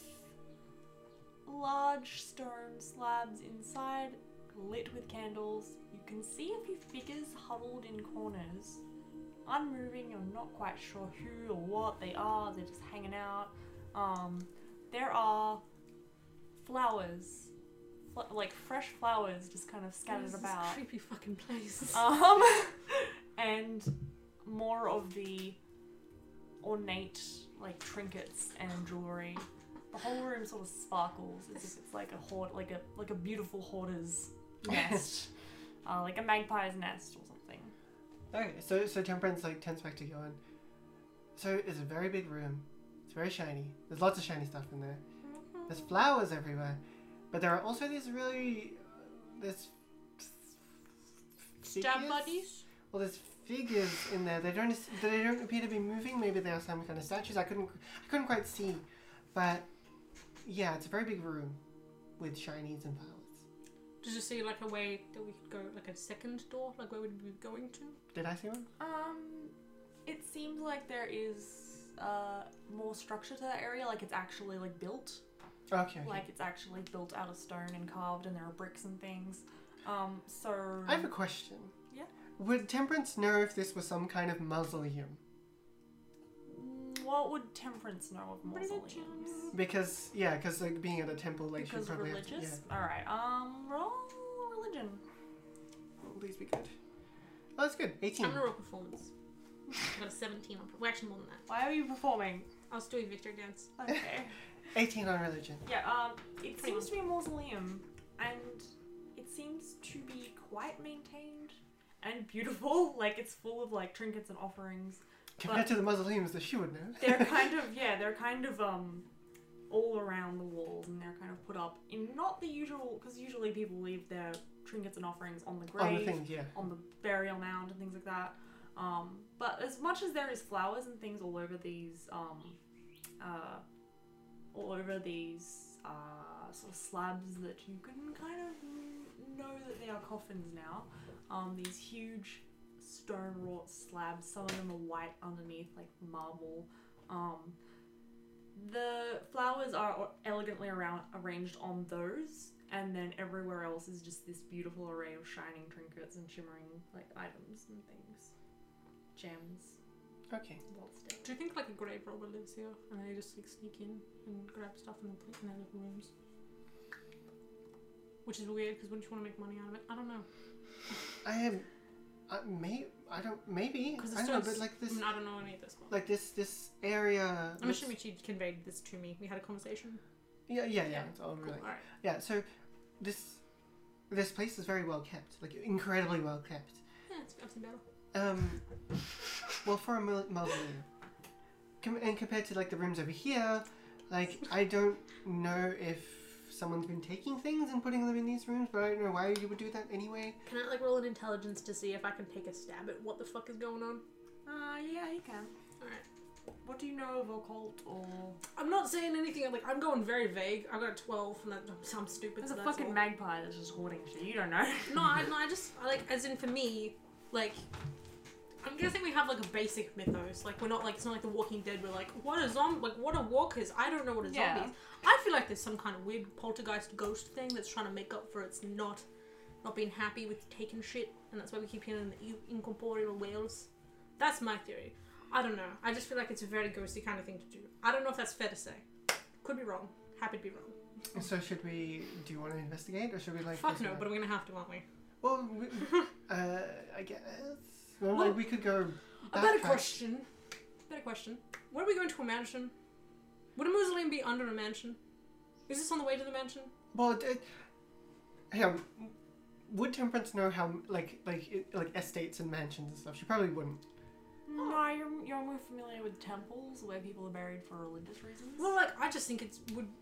large stone slabs inside, lit with candles. You can see a few figures huddled in corners, unmoving. You're not quite sure who or what they are. They're just hanging out. There are flowers, like fresh flowers, just kind of scattered This is about. a creepy fucking place. And more of the ornate like trinkets and jewelry. The whole room sort of sparkles as if it's like a hoard, like a beautiful hoarder's nest, like a magpie's nest or something. Okay, so Temperance like turns back to Gilwyn. So it's a very big room. It's very shiny. There's lots of shiny stuff in there. There's flowers everywhere, but there are also these really there's Stab figures? buddies? Well, there's figures in there. They don't appear to be moving. Maybe they are some kind of statues. I couldn't quite see, but yeah, it's a very big room with shinies and flowers. Did you see like a way that we could go, like a second door? Like where would we be going to? Did I see one? It seems like there is more structure to that area. Like it's actually like built. Okay. Like it's actually built out of stone and carved, and there are bricks and things. So I have a question. Yeah. Would Temperance know if this was some kind of mausoleum? What would Temperance know of mausoleums? Because like being at a temple, like Because she'd probably have to, religious? Alright, roll religion. Please be good. Oh, that's good. 18. I'm gonna roll performance. I got a 17 on. Well, actually more than that. Why are you performing? I was doing victory dance. Okay. 18 on religion. Yeah, it seems to be a mausoleum, and it seems to be quite maintained and beautiful. Like, it's full of, like, trinkets and offerings. Compared to the mausoleums that she would know. They're kind of all around the walls, and they're kind of put up in not the usual, because usually people leave their trinkets and offerings on the grave, On the things, yeah. on the burial mound and things like that. But as much as there is flowers and things all over these, sort of slabs that you can kind of know that they are coffins now. These huge stone wrought slabs. Some of them are white underneath, like marble. The flowers are elegantly arranged on those, and then everywhere else is just this beautiful array of shining trinkets and shimmering like items and things, gems. Okay. Do you think like a grave robber lives here and they just like sneak in and grab stuff in their little rooms? which is weird because wouldn't you want to make money out of it? I don't know. Maybe. Because I don't know, but like this, I don't know any of this. But like this area. I'm assuming she conveyed this to me. We had a conversation. Yeah. It's all Cool. really. All right. Yeah. So this place is very well kept, like incredibly well kept. Yeah, I've seen better. Well, for a mausoleum, and compared to like the rooms over here, like I don't know if someone's been taking things and putting them in these rooms, but I don't know why you would do that anyway. Can I like roll an intelligence to see if I can take a stab at what the fuck is going on? Yeah, you can. All right. What do you know of occult or? I'm not saying anything. Like I'm going very vague. I got a 12, and that sounds stupid. There's so a that's fucking all. magpie that's just hoarding shit. You don't know. I just like as in for me, like I'm guessing we have like a basic mythos. Like we're not like it's not like The Walking Dead. We're like what are walkers? I don't know what a Yeah. zombie is. I feel like there's some kind of weird poltergeist ghost thing that's trying to make up for its not being happy with taking shit, and that's why we keep hearing the incorporeal wails. That's my theory. I don't know. I just feel like it's a very ghosty kind of thing to do. I don't know if that's fair to say. Could be wrong. Happy to be wrong. So should we? Do you want to investigate, or should we like? Fuck just, no, but we're gonna have to, aren't we? Well, I guess. Well, like we could go. A better backtrack. question. Where are we going to a mansion? Would a mausoleum be under a mansion? Is this on the way to the mansion? Well, yeah. Would Temperance know how like estates and mansions and stuff? She probably wouldn't. No, you're more familiar with temples where people are buried for religious reasons. Well, like I just think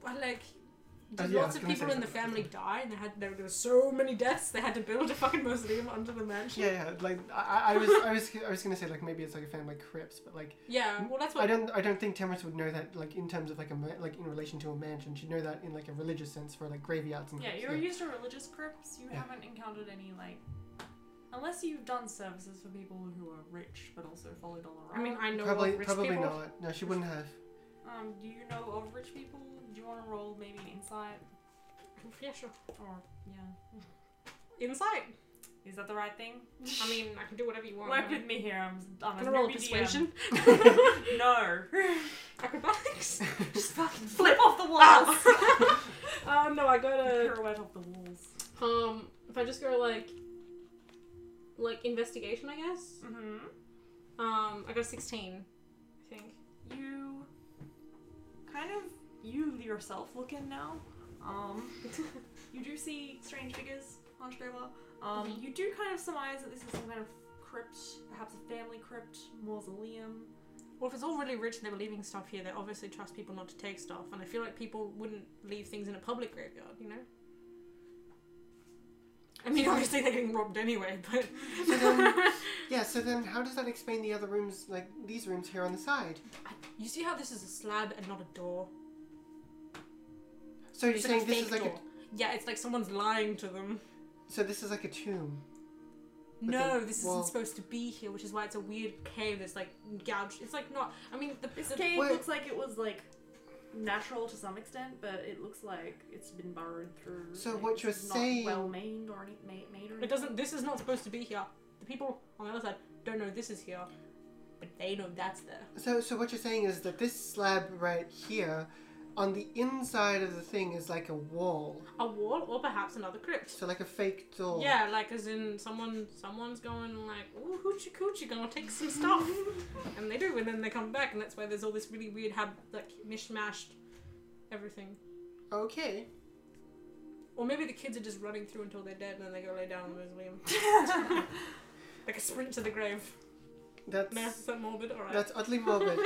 did Yeah, I lots was of gonna people say in the something. family die, and there were so many deaths they had to build a fucking mausoleum under the mansion. Yeah. Like I was gonna say like maybe it's like a family crypt, but like Yeah, well that's what I don't think Temperance would know that like in terms of like like in relation to a mansion. She'd know that in like a religious sense for like graveyards and Yeah, crypts, you're used to religious crypts. You Yeah. haven't encountered any like, unless you've done services for people who are rich but also followed all around. I mean, I know Probably of rich probably people. not. No, she wouldn't have. Do you know of rich people? Do you want to roll maybe an insight Yeah, sure. or yeah? Insight. Is that the right thing? I mean, I can do whatever you want. Work with me here. I'm Can a I roll a newbie persuasion? DM. No. Acrobatics. Just fucking flip off the walls. No, I got a. Pirouette off the walls. If I just go like investigation, I guess. Mm-hmm. I got a 16. I think. You kind of you yourself look in now. You do see strange figures on Strela. You do kind of surmise that this is some kind of crypt, perhaps a family crypt, mausoleum. Well, if it's all really rich and they were leaving stuff here, they obviously trust people not to take stuff, and I feel like people wouldn't leave things in a public graveyard, you know? I mean, obviously they're getting robbed anyway, but... So then how does that explain the other rooms, like these rooms here on the side? You see how this is a slab and not a door? So you're It's saying like a this fake is like door. Yeah, it's like someone's lying to them. so this is like a tomb. No, the this wall- isn't supposed to be here, which is why it's a weird cave that's like gouged. It's like not... I mean, This the cave Wait. looks like it was like natural to some extent, but it looks like it's been burrowed through. So like, what it's you're not saying- well made or made or It doesn't... This is not supposed to be here. The people on the other side don't know this is here, but they know that's there. So what you're saying is that this slab right here, on the inside of the thing is like a wall. A wall, or perhaps another crypt. So like a fake door. Yeah, like as in someone's going like, ooh, hoochie coochie, gonna take some stuff. And they do, and then they come back, and that's why there's all this really weird, like, mishmashed everything. Okay. Or maybe the kids are just running through until they're dead, and then they go lay down in the mausoleum. Like a sprint to the grave. That's Nah, is that morbid? Alright. that's oddly morbid.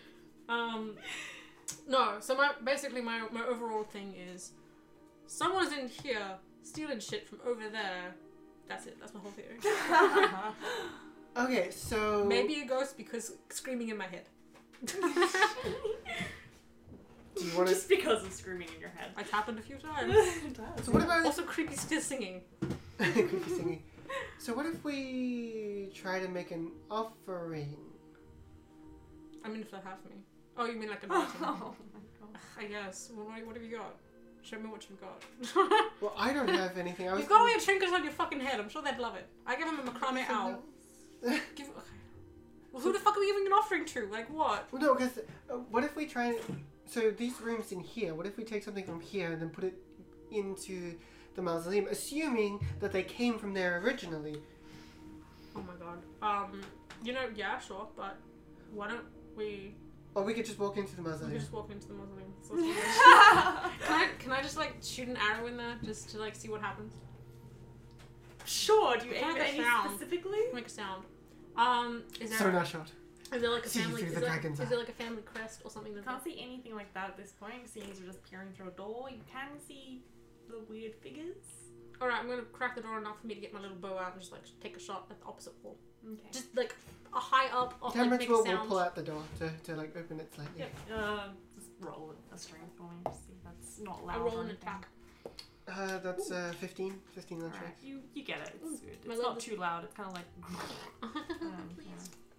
No, so my overall thing is, someone's in here stealing shit from over there. That's it, that's my whole theory. Okay, so Maybe a ghost because screaming in my head. do you want to? just because of screaming in your head. It's happened a few times. So what about Also creepy still singing. creepy singing? So what if we try to make an offering? I mean, if they have me. Oh, you mean like an item? Oh my god. I guess. What have you got? Show me what you've got. Well, I don't have anything. I was You've got all your trinkets on your fucking head. I'm sure they'd love it. I give them a macrame owl. Okay. Well, who the fuck are we giving an offering to? Like what? Well, no, because what if we try? So these rooms in here. What if we take something from here and then put it into the mausoleum, assuming that they came from there originally. Oh my god. Yeah, sure, but why don't we... Or we could just walk into the We mausoleum. could just walk into the mausoleum. So can I just, like, shoot an arrow in there just to, like, see what happens? Sure, do you aim Make at a any sound. specifically? Make a sound. Is there... Sonar shot. Is there like a See family? through Is the there, dragon's is eye. there like a family crest or something? You can't see anything like that at this point, seeing as you're just peering through a door. You can see the weird figures. All right, I'm gonna crack the door enough for me to get my little bow out and just like take a shot at the opposite wall. Okay. Just like a high up, like Temperance make a will sound. pull out the door to like open it slightly. Yep. Just roll a strength for me to see if that's not loud. I roll or an anything. attack. That's 15 on Alright, strength. you get it. It's good. My It's not level- too loud. It's kind of like. What are you doing?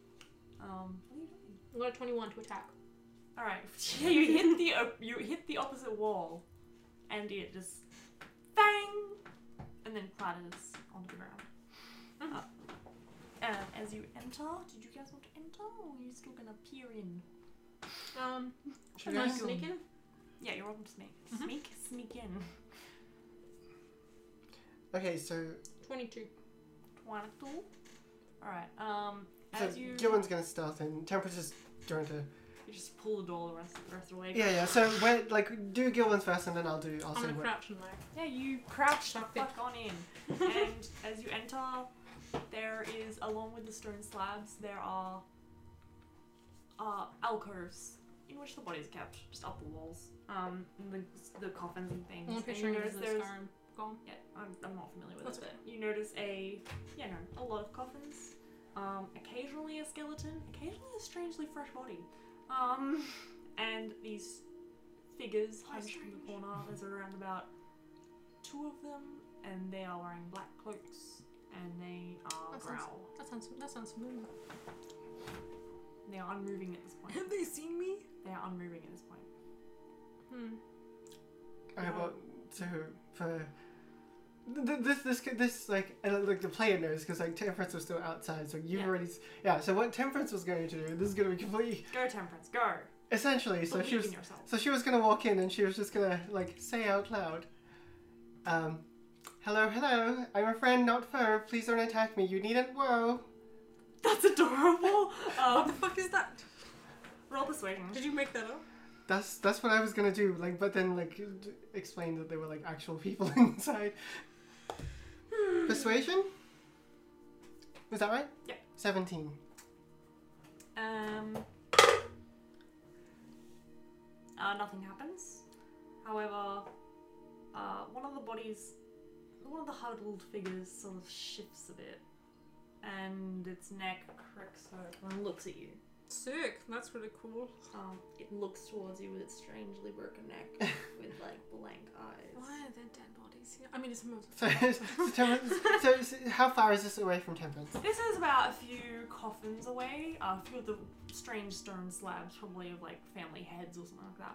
I got a 21 to attack. All right. Yeah, you hit the opposite wall, and it just bang, and then clatters onto the ground. As you enter, did you guys want to enter, or are you still gonna peer in? Should Can I I? sneak in? Yeah, you're welcome to sneak. Sneak in. Okay, so 22. 22. All right. so As you Gillen's gonna stealth and Temperance is trying to. you just pull the door the rest of the way. Yeah. So do Gillen's first, and then I'll I'm say gonna what. crouch and like. Yeah, you crouch the Tuck it. fuck on in, and as you enter, there is, along with the stone slabs, there are alcoves in which the bodies are kept, just up the walls. And the coffins and things. I'm And picturing you it as notice the there's Skyrim. Go on. yeah, I'm not familiar with That's it. okay. But you notice a lot of coffins. Occasionally a skeleton, occasionally a strangely fresh body. And these figures hunched in the corner. There's around about 2 of them, and they are wearing black cloaks, and they are That growl. That sounds familiar. They are unmoving at this point. Have they seen me? They are unmoving at this point. How about so for this like the player knows because like Temperance was still outside, so you've Yeah. already So what Temperance was going to do, this is going to be completely Go, Temperance, go. essentially. So Believe she was in yourself. going to walk in and she was just going to like say out loud, hello, I'm a friend, not foe. Please don't attack me. You needn't. Whoa. That's adorable. What the fuck is that? Roll persuasion. Did you make that up? That's what I was gonna do. Like, but then like explain that there were like actual people inside. Persuasion? Was that right? Yeah. 17. Nothing happens. However, one of the huddled figures sort of shifts a bit, and its neck cracks open and looks at you. Sick. That's really cool. It looks towards you with its strangely broken neck, with like blank eyes. Why are there dead bodies here? I mean, it's a movie. So how far is this away from Temperance? This is about a few coffins away. A few of the strange stone slabs, probably of like family heads or something like that.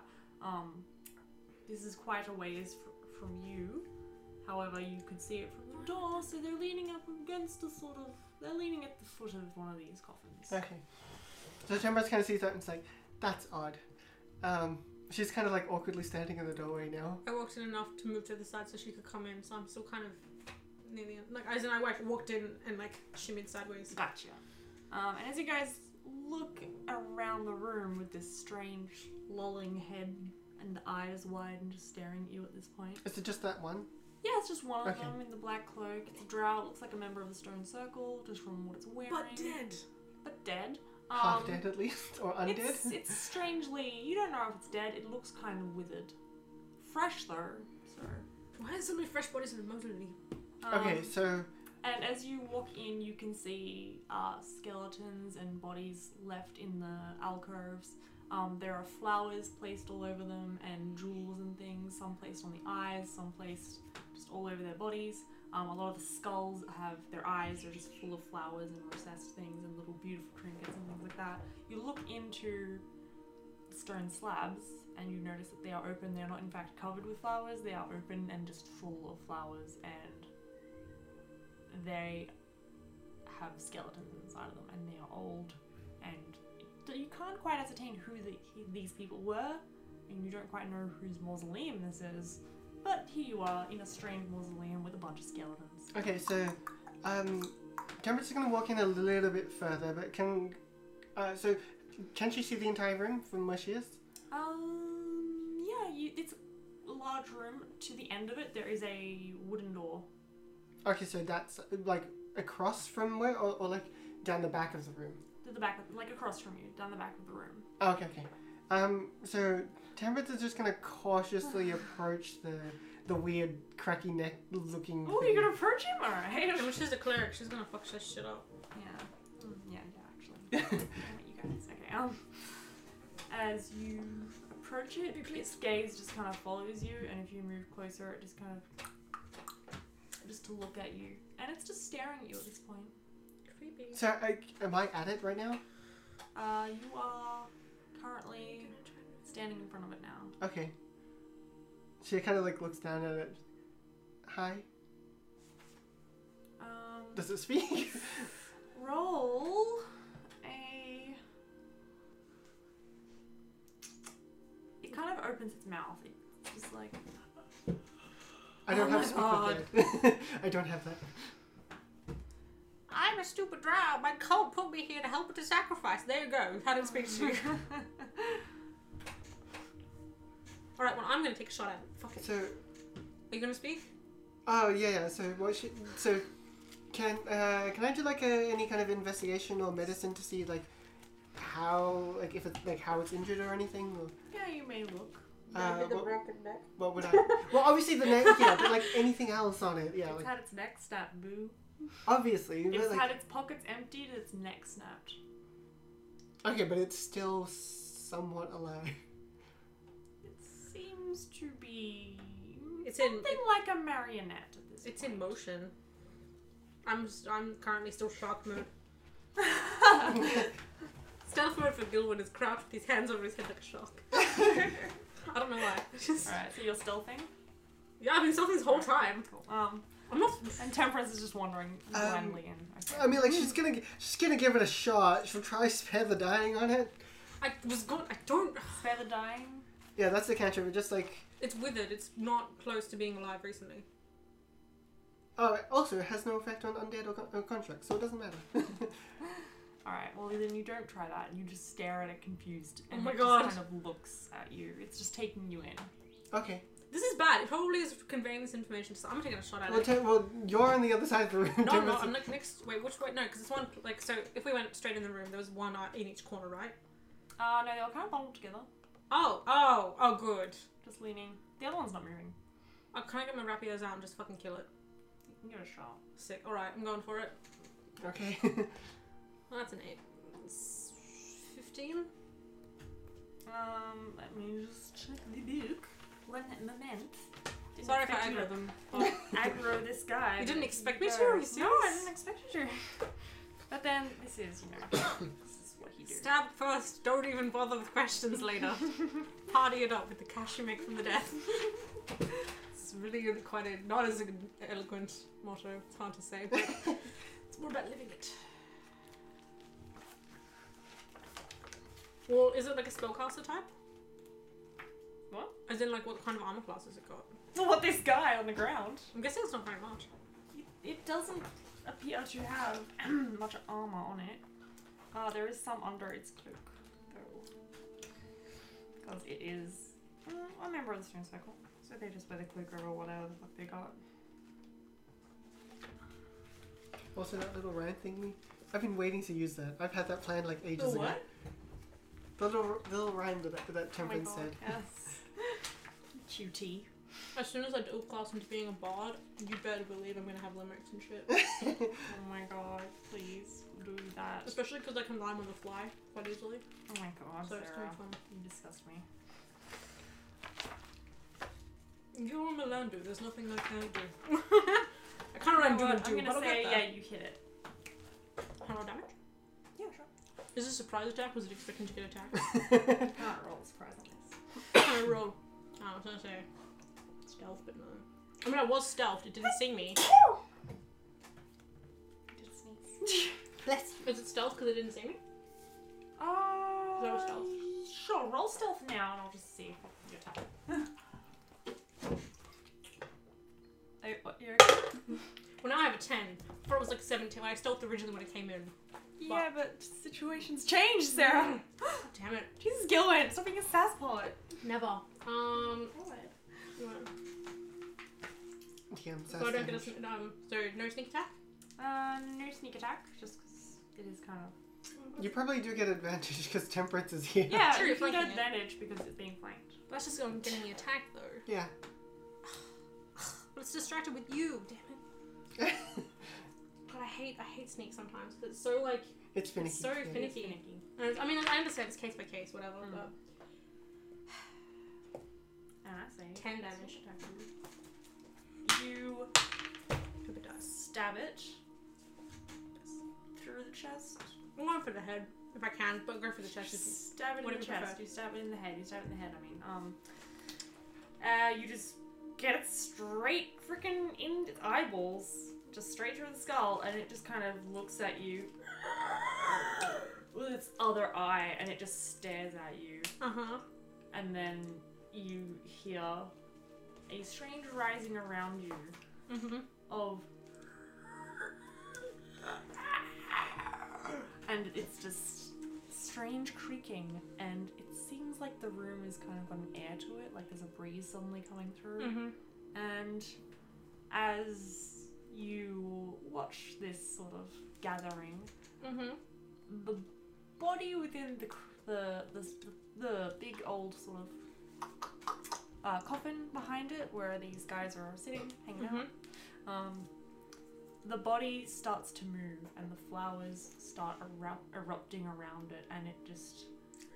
This is quite a ways from you. However, you could see it from the door, so they're leaning up against they're leaning at the foot of one of these coffins. Okay. So Temperance kind of sees that and it's like, that's odd. She's kind of like awkwardly standing in the doorway now. I walked in enough to move to the side so she could come in, so I'm still kind of near the end. Like, as in, I walked in and like shimmied sideways. Gotcha. And as you guys look around the room with this strange lolling head and eyes wide and just staring at you at this point. Is it just that one? Yeah, it's just one of Okay. them in the black cloak. It's a drow. It looks like a member of the Stone Circle, just from what it's wearing. But dead. But dead. Half dead at least? Or undead? It's strangely, you don't know if it's dead. It looks kind of withered. Fresh though, so. Why are so many fresh bodies in the mausoleum? Okay, so And as you walk in, you can see skeletons and bodies left in the alcoves. There are flowers placed all over them and jewels and things, some placed on the eyes, some placed just all over their bodies. A lot of the skulls have their eyes are just full of flowers and recessed things and little beautiful trinkets and things like that. You look into the stone slabs and you notice that they are open. They are not in fact covered with flowers. They are open and just full of flowers, and they have skeletons inside of them, and they are old, and you can't quite ascertain who these people were, and you don't quite know whose mausoleum this is, But here you are in a strange mausoleum with a bunch of skeletons. Okay, so Temperance is gonna walk in a little bit further, but can she see the entire room from where she is? Yeah, it's a large room. To the end of it, there is a wooden door. Okay, so that's like across from where, or like down the back of the room? To the back, like across from you, down the back of the room. Okay. So Temperance is just gonna cautiously approach the weird cracky neck looking. Oh, you're gonna approach him? Alright. I mean, she's a cleric. She's gonna fuck this shit up. Yeah. Yeah, actually. You guys. Okay. As you approach it, its gaze just kind of follows you, and if you move closer, it just kind of just to look at you, and it's just staring at you at this point. Creepy. So am I at it right now? You are currently standing in front of it now. Okay. She kind of like looks down at it. Hi. Does it speak? Roll a. It kind of opens its mouth. It's just like. I don't Oh have my speak God. with that. I don't have that. I'm a stupid drow. My cult put me here to help with the sacrifice. There you go. How did it speak to you? Alright, well, I'm gonna take a shot at it. Fuck it. So. Are you gonna speak? Oh yeah. So what? So can I do like any kind of investigation or medicine to see like how if it's like how it's injured or anything? Or, Yeah, you may look. what would I? Well, obviously the neck. Yeah, but like anything else on it? Yeah. It's Like, had its neck snapped, boo. obviously. It's but, like, had its pockets emptied, its neck snapped. okay, but it's still somewhat alive. It seems to be It's in. something like a marionette at this It's point. in motion. I'm currently still shock mode. Stealth mode for Gilwood is crouched with his hands over his head like a shark. I don't know why. It's just, Alright, so you're stealthing? yeah, I've been stealthing this whole time. Cool. I'm not. And Temperance is just wandering blindly in. Okay. I mean, like she's gonna give it a shot. She'll try spare the dying on it. I was going. I don't. Spare the dying? Yeah, that's the cantrip. Just like It's withered. It's not close to being alive recently. oh, also it has no effect on undead or constructs, so it doesn't matter. Alright, well then you don't try that. You just stare at it confused. And Oh my it God. just kind of looks at you. It's just taking you in. Okay. This is bad. It probably is conveying this information. So I'm taking a shot at Well, it. well, you're on the other side of the room. No, Tim no, is- I'm like next. Wait, which way? No, because it's one. Like, so if we went straight in the room, there was one in each corner, right? No, they were kind of bundled together. Oh, good. Just leaning. The other one's not moving. Can I get my rapiers out and just fucking kill it? You can give it a shot. Sick. All right, I'm going for it. Okay. Well, that's an 8. It's 15. Let me just check the book. One moment. Didn't Sorry if I expect you aggro to them. aggro this guy. You didn't but expect you me to? go. Are you No, serious? I didn't expect you to. But then this is, this is what he do. Stab first. Don't even bother with questions later. Party it up with the cash you make from the death. It's really quite a not as an eloquent motto. It's hard to say, but it's more about living it. Well, is it like a spellcaster type? What? As in, like, what kind of armor class has it got? So what this guy on the ground? I'm guessing it's not very much. It doesn't appear to have much armor on it. There is some under its cloak, though. Because it is a member of the Stone Circle. So they just wear the cloak over whatever the fuck they got. Also, that little rhyme thingy. I've been waiting to use that. I've had that planned like ages ago. The little rhyme that Temperance said. Yes. QT. As soon as I do class into being a bard, you better believe I'm gonna have limericks and shit. Oh my god, please do that. Especially because I can rhyme on the fly quite easily. Oh my god, So it's Sarah. kind of fun. You disgust me. You're a Melandu, there's nothing I can't do. I can't rhyme do and I'm do, gonna but I'll say, get yeah, that. you hit it. How much damage? Yeah, sure. Is this a surprise attack? Was it expecting to get attacked? Can't roll surprise on this. I roll. Oh, I was gonna say stealth, but no. I mean, I was stealthed. It didn't see me. Did a sneeze. Bless Is it stealth because it didn't see me? That was stealth. Sure, roll stealth now and I'll just see your attack. What, you're... Well, now I have a 10. I thought it was like 17. I stealthed originally when it came in. Yeah, but situations change, Sarah. Damn it. Jesus, Gilwin, stop being a sasspot. Never. What? Yeah, So I don't get a so no sneak attack? No sneak attack, just because it is kind of... You probably do get advantage because Temperance is here. Yeah, Sure, you you're can get flanking it. advantage because it's being flanked. That's just on getting the attack though. Yeah. But it's distracted with you, damn it. God, I hate sneak sometimes. It's so like It's finicky. it's so yeah. finicky. It's finicky. And I mean, I understand it's case by case, whatever. But And I say 10 damage. You Hope it does. stab it through the chest. I'm going for the head if I can, but go for the chest if you. Stab it in Whatever the you prefer. chest. You stab it in the head. You stab it in the head. You just get it straight freaking in its eyeballs, just straight through the skull, and it just kind of looks at you with its other eye, and it just stares at you. And then you hear a strange rising around you of, and it's just strange creaking, and it seems like the room is kind of got an air to it, like there's a breeze suddenly coming through. And as you watch this sort of gathering, the body within the big old sort of coffin behind it, where these guys are sitting, hanging out, the body starts to move, and the flowers start erupting around it, and it just,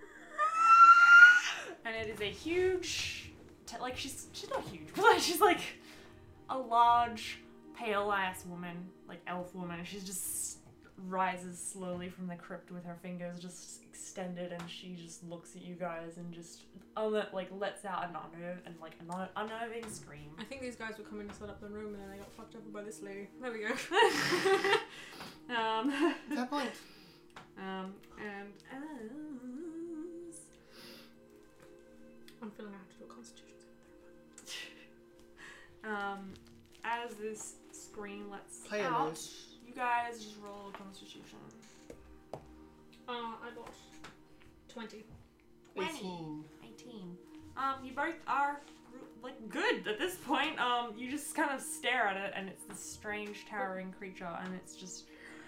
and it is a huge, like she's not huge, but like she's like a large, pale ass woman, like elf woman. She's just rises slowly from the crypt with her fingers just extended, and she just looks at you guys and just like lets out an unnerving scream. I think these guys were coming to set up the room and then they got fucked over by this lady. There we go. That point. And I'm feeling I have to do a constitution as this scream lets Play a out, loose. you guys just roll a constitution. I got 20. 18. 18. You both are like good at this point. You just kind of stare at it, and it's this strange towering creature, and it's just,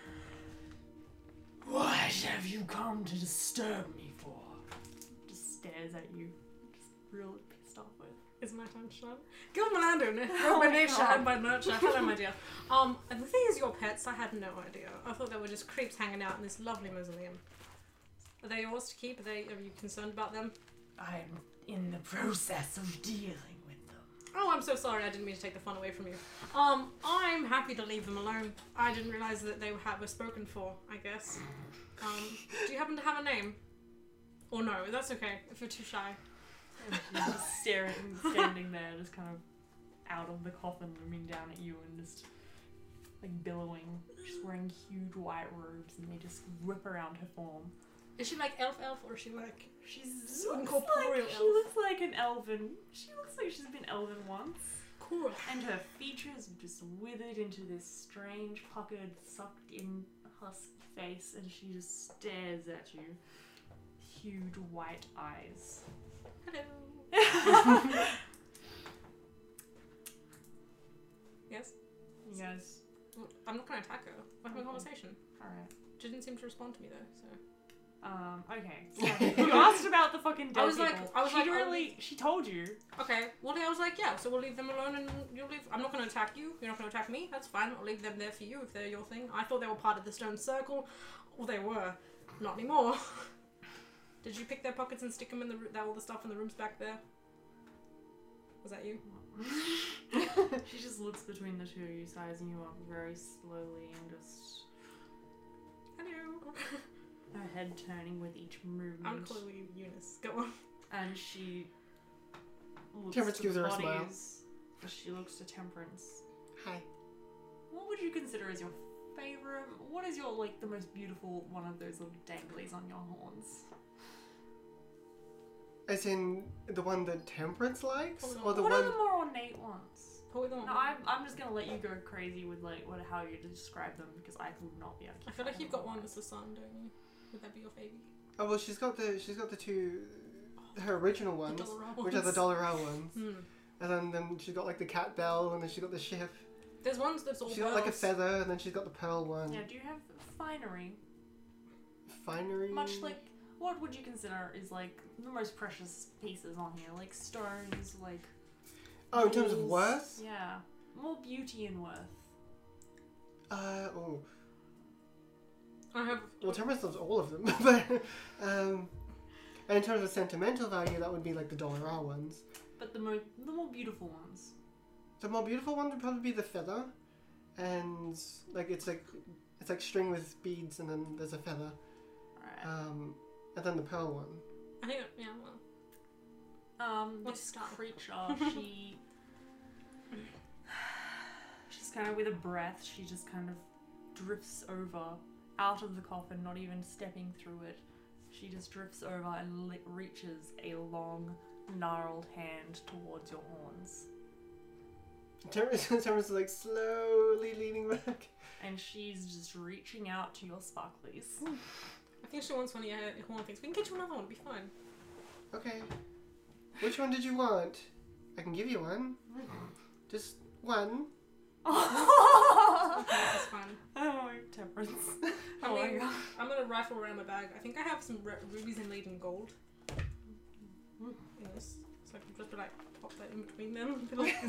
what have you come to disturb me for? Just stares at you, just real pissed off with. It's my time to shine. Gilman Landon, Oh my my name God. shine by nurture. Hello, my dear. And the thing is, your pets, I had no idea. I thought they were just creeps hanging out in this lovely mausoleum. Are they yours to keep? Are you concerned about them? I'm in the process of dealing with them. Oh, I'm so sorry. I didn't mean to take the fun away from you. I'm happy to leave them alone. I didn't realize that they were spoken for, I guess. Do you happen to have a name? Or no? That's okay, if you're too shy. And she's just standing there, just kind of out of the coffin, looming down at you, and just like billowing. She's wearing huge white robes, and they just whip around her form. Is she like elf, or is she like... She's incorporeal She elf? looks like an elven. She looks like she's been elven once. Cool. And her features are just withered into this strange, puckered, sucked-in husk face, and she just stares at you. Huge white eyes. Hello. Yes? You guys... I'm not going to attack her. We're having a conversation. Alright. She didn't seem to respond to me though, so... Okay. So you asked about the fucking dead I was people. like, She told you. Okay, well I was like, yeah, so we'll leave them alone and you'll leave... I'm not going to attack you, you're not going to attack me, that's fine, I'll leave them there for you if they're your thing. I thought they were part of the stone circle. Well, they were. Not anymore. Did you pick their pockets and stick them in all the stuff in the rooms back there? Was that you? She just looks between the two of you, sizing you up very slowly, and just Hello. her head turning with each movement. I'm clearly Eunice. Go on. And she looks Temperance to gives the her a smile. bodies. She looks to Temperance. Hi. What would you consider as your favorite? What is your, like, the most beautiful one of those little danglies on your horns? As in the one that Temperance likes? Hold on. Or the What one... are the more ornate ones? Probably the one. No, I'm just gonna let you go crazy with like how you describe them because I would not be able to. I feel like you've got one that's the sun, don't you? Would that be your baby? Oh well, she's got the two, her original ones, which are the Dollarelle ones, and then she's got like the cat bell, and then she's got the ship. There's ones that's all. She's got like a feather, and then she's got the pearl one. Yeah. Do you have finery? Finery. Much like what would you consider is like the most precious pieces on here, like stones, like. Oh, in terms of jewels. worth? Yeah, more beauty and worth. Oh. I have. Well, Terminus loves all of them, but and in terms of sentimental value, that would be like the Dollarelle ones. But the more beautiful ones. The more beautiful one would probably be the feather, and like it's like string with beads, and then there's a feather. Right. And then the pearl one. I think yeah. Well. This creature, she's kind of with a breath. She just kind of drifts over out of the coffin, not even stepping through it. She just drifts over and reaches a long, gnarled hand towards your horns. Terminus is like slowly leaning back. And she's just reaching out to your sparklies. I think she wants one of your horn things. We can get you another one. It'll be fine. Okay. Which one did you want? I can give you one. Just one. Okay, that's fine. Oh, temperance. I mean, I'm gonna rifle around my bag. I think I have some rubies inlaid in gold. In this, so I can just be like pop that in between them. Be like,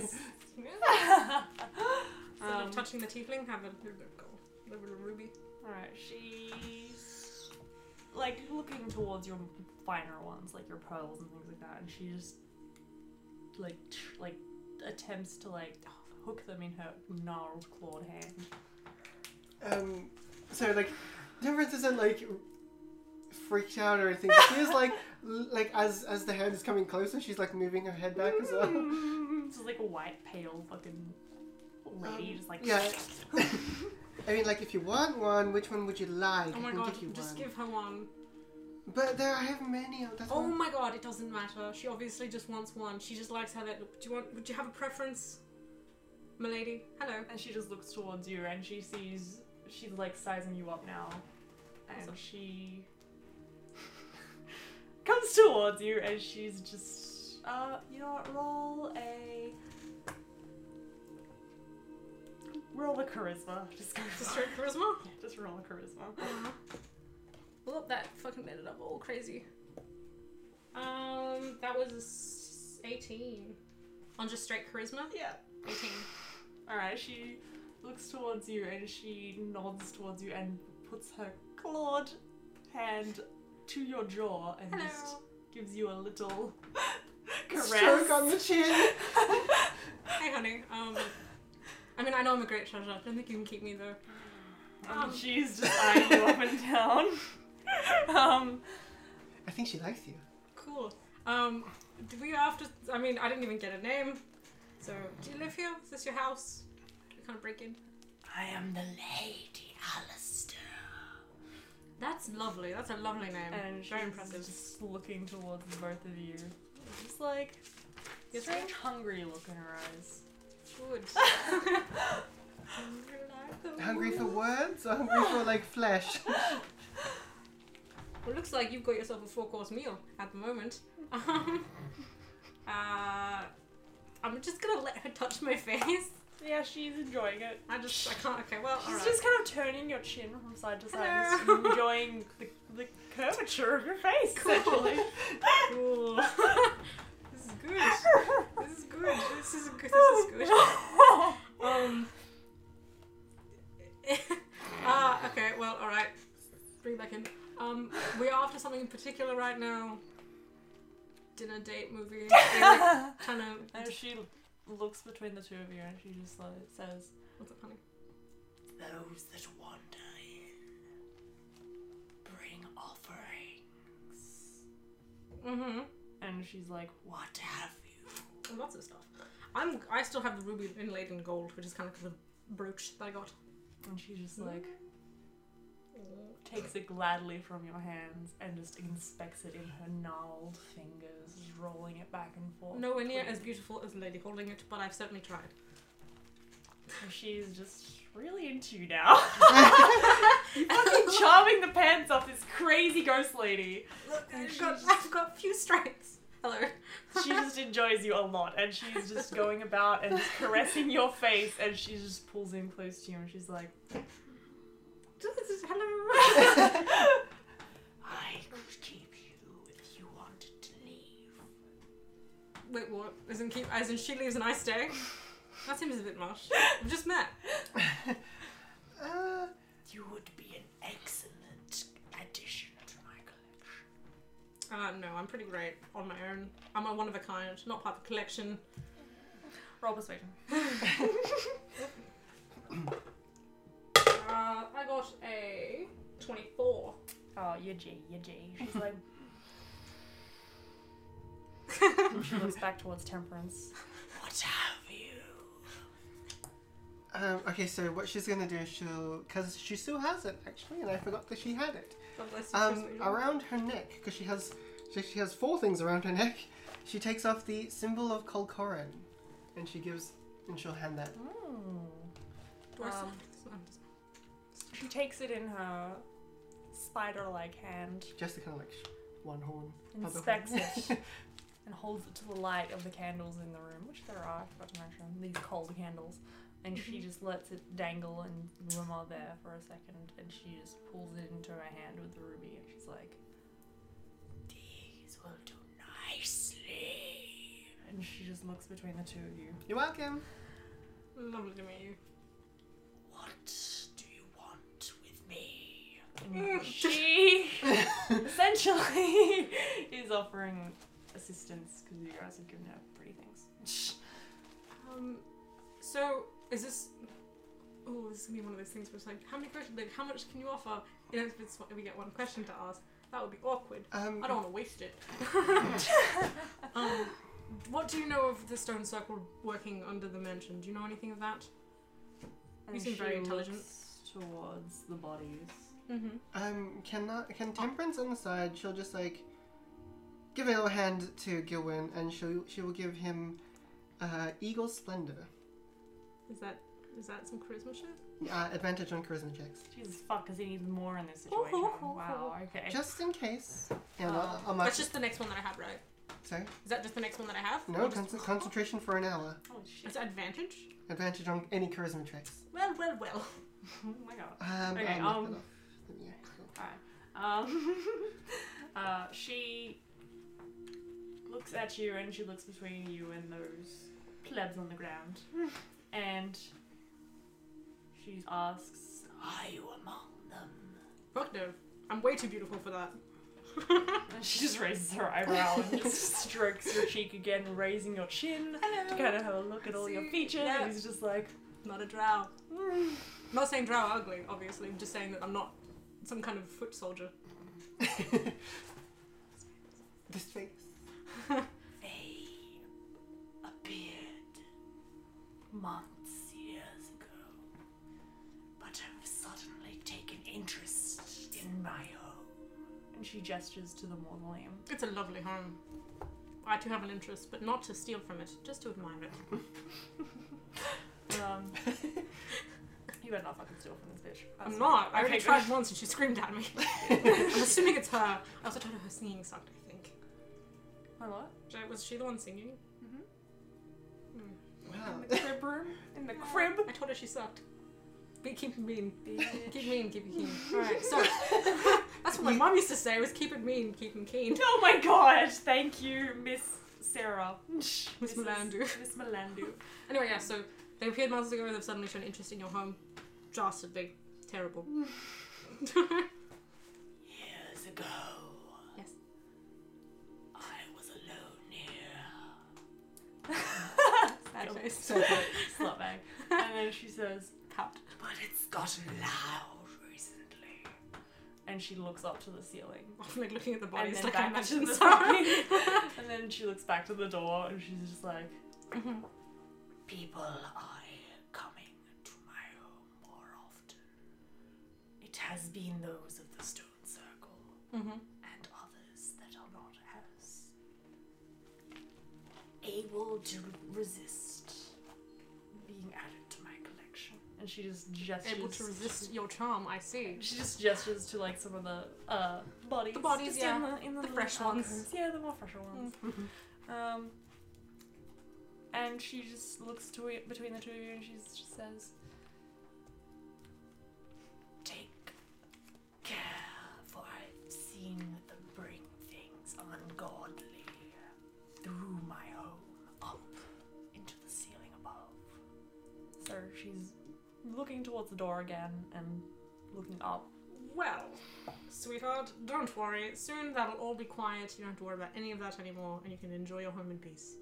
instead of touching the tiefling, have a little bit of gold, a little bit of ruby. Alright, she's like looking towards your finer ones, like your pearls and things like that, and she just like attempts to like hook them in her gnarled clawed hand. So like, Temperance isn't like freaked out or anything. She is like as the hand is coming closer, she's like moving her head back as well. This is like a white, pale fucking lady, just like yeah. I mean, like, if you want one, which one would you like? Oh my I can god, give you just one. give her one. But there, I have many. That's Oh one. my god, it doesn't matter. She obviously just wants one. She just likes how that. Would you have a preference, milady? Hello. and she just looks towards you and she sees she's like sizing you up now. And Awesome. she comes towards you and she's just you know what, roll a charisma. Just go Just straight charisma? Yeah, just roll a charisma. Well, that fucking made it up all crazy. That was 18. On just straight charisma? Yeah. 18. Alright, she looks towards you and she nods towards you and puts her clawed hand to your jaw and Hello. just gives you a little caress. Stroke on the chin. Hey, honey. I mean, I know I'm a great treasure. I don't think you can keep me though. And she's just eyeing you up and down. I think she likes you. Cool. Do we have to? I mean, I didn't even get a name. So, do you live here? Is this your house? Can we kind of break in? I am the Lady Alistair. That's lovely. That's a lovely name. And very she's impressive. just looking towards both of you. Just like Yes, strange hungry look in her eyes. Good. Hungry for words or hungry for like flesh? Well, looks like you've got yourself a 4-course meal at the moment. I'm just gonna let her touch my face. Yeah, she's enjoying it. I can't. Okay, well, She's alright. just kind of turning your chin from side to side, Hello. just enjoying the curvature of your face, Cool. essentially. Cool. This is good. This is good. This is good. This is good. Okay, well, alright. Bring it back in. We are after something in particular right now. Dinner date movie. Kind of. And she looks between the two of you and she just like says, What's up, honey? "Those that wander in bring offerings." Mm-hmm. And she's like, "What have you?" Lots of stuff. I still have the ruby inlaid in gold, which is kind of the brooch that I got. And she just like takes it gladly from your hands and just inspects it in her gnarled fingers, just rolling it back and forth. Nowhere near as beautiful as the lady holding it, but I've certainly tried. And she's just really into you now. You're fucking charming the pants off this crazy ghost lady. Look, And I've got a few strengths. Hello. She just enjoys you a lot, and she's just going about and just caressing your face, and she just pulls in close to you, and she's like, Hello. I could keep you if you wanted to leave. Wait, what? As in she leaves and I stay? That seems a bit much. We've just met. You would be an excellent addition to my collection. No, I'm pretty great on my own. I'm a one of a kind, not part of the collection. Roll persuasion. I got a 24. Oh, you're G. She's like... She looks back towards Temperance. What have you? Okay, so what she's gonna do is because she still has it actually, and I forgot that she had it. God bless you, Chris, Around her neck, because she has 4 things around her neck. She takes off the symbol of Kolkoren, and she'll hand that. Do I She takes it in her spider-like hand, Just the kind of like one horn. inspects it, and holds it to the light of the candles in the room, which there are, I forgot to mention, these cold candles. And she just lets it dangle and glimmer there for a second, and she just pulls it into her hand with the ruby, and she's like, "These will do nicely." And she just looks between the two of you. You're welcome. Lovely to meet you. What do you want with me? And she essentially is offering assistance because you guys have given her pretty things. So is this? Oh, this is gonna be one of those things where it's like, how many questions? Like, how much can you offer? You know, if we get one question to ask, that would be awkward. I don't want to waste it. What do you know of the Stone Circle working under the mansion? Do you know anything of that? You seem very intelligent. Towards the bodies. Mm-hmm. Can Temperance on the side? She'll just like give a little hand to Gilwyn, and she will give him Eagle Splendor. Is that some charisma shit? Advantage on charisma checks. Jesus fuck, because he needs more in this situation. Wow, okay. Just in case. Yeah, I'll mark That's just the next one that I have, right? Sorry? Is that just the next one that I have? No, concentration for an hour. Holy shit. Is that advantage? Advantage on any charisma checks. Well. Oh my god. Okay, Okay, I'll mark that off. Alright. She looks at you and she looks between you and those plebs on the ground. And she asks, "Are you among them?" Fuck no. I'm way too beautiful for that. And she just raises her eyebrow and just strokes your cheek again, raising your chin to kind of have a look at all your features. Yeah. And he's just like, Not a drow. Not saying drow are ugly, obviously. I'm just saying that I'm not some kind of foot soldier. This face. "They appeared months, years ago, but have suddenly taken interest in my home." And she gestures to the mausoleum. It's a lovely home. I too have an interest, but not to steal from it, just to admire it. You better not fucking steal from this bitch. I'm not. I already Okay, tried good. once and she screamed at me. I'm assuming it's her. I also told her her singing sucked, I think. My what? Was she the one singing? Wow. In the crib room? In the crib? I told her she sucked. Keep it mean. Bitch. Keep mean, keep it keen. Alright, so that's what my mum used to say, was keep it mean, keep him keen. Oh my god! Thank you, Miss Sarah. Miss Melandu. Miss Melandu. Anyway, yeah, so they appeared months ago, they've suddenly shown interest in your home. Dastardly. Terrible. Years ago. Yes. I was alone here. Sad face. So Slutbag. And then she says, Pout. "But it's gotten loud recently." And she looks up to the ceiling. I'm like looking at the And bodies then like I back to mentioned. the Sorry. And then she looks back to the door and she's just like, Mhm. "People are coming to my home more often. It has been those of the Stone Circle Mhm. and others that are not as able to resist being added to my collection. And she just gestures. Able to resist your charm, I see. She just gestures to like some of the bodies. The bodies, just yeah. in the The little fresh ones. alcoves. Yeah, the more fresher ones. And she just looks to it between the two of you and she just says, "Take care, for I've seen them bring things ungodly through my home up into the ceiling above." So she's looking towards the door again and looking up. Well, sweetheart, don't worry. Soon that'll all be quiet. You don't have to worry about any of that anymore, and you can enjoy your home in peace.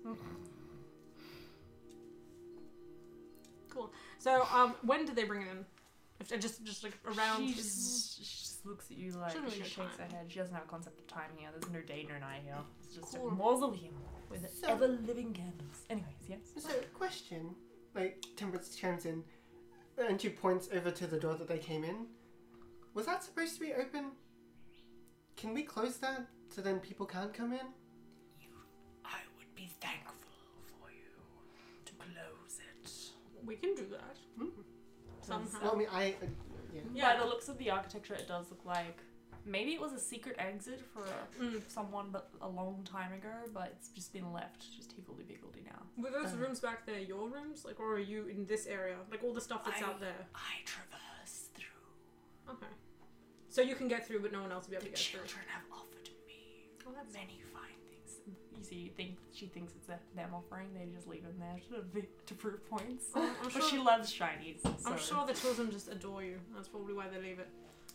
Cool. So, when did they bring it in? If just like around. She just looks at you like Shouldn't she really shakes time. her head. She doesn't have a concept of time here. There's no day, no night here. It's just Cool. a mausoleum with So- ever-living candles. Anyways, yes. So, question. Like, Temperance chimes in, and she points over to the door that they came in. Was that supposed to be open? Can we close that so then people can't come in? I would be thankful for you to close it. We can do that. Somehow. Well, I mean, yeah. Yeah. By the looks of the architecture, it does look like maybe it was a secret exit for someone but a long time ago, but it's just been left just higgledy-piggledy now. Were those rooms back there your rooms? Like, or are you in this area? Like, all the stuff that's out there? I traverse through. Okay. So you can get through, but no one else will be able The to get through. children have offered me Oh, that's many fine things. You see, she thinks it's them offering. They just leave them there to prove points. I'm But sure, she loves shinies. So. I'm sure the children just adore you. That's probably why they leave it.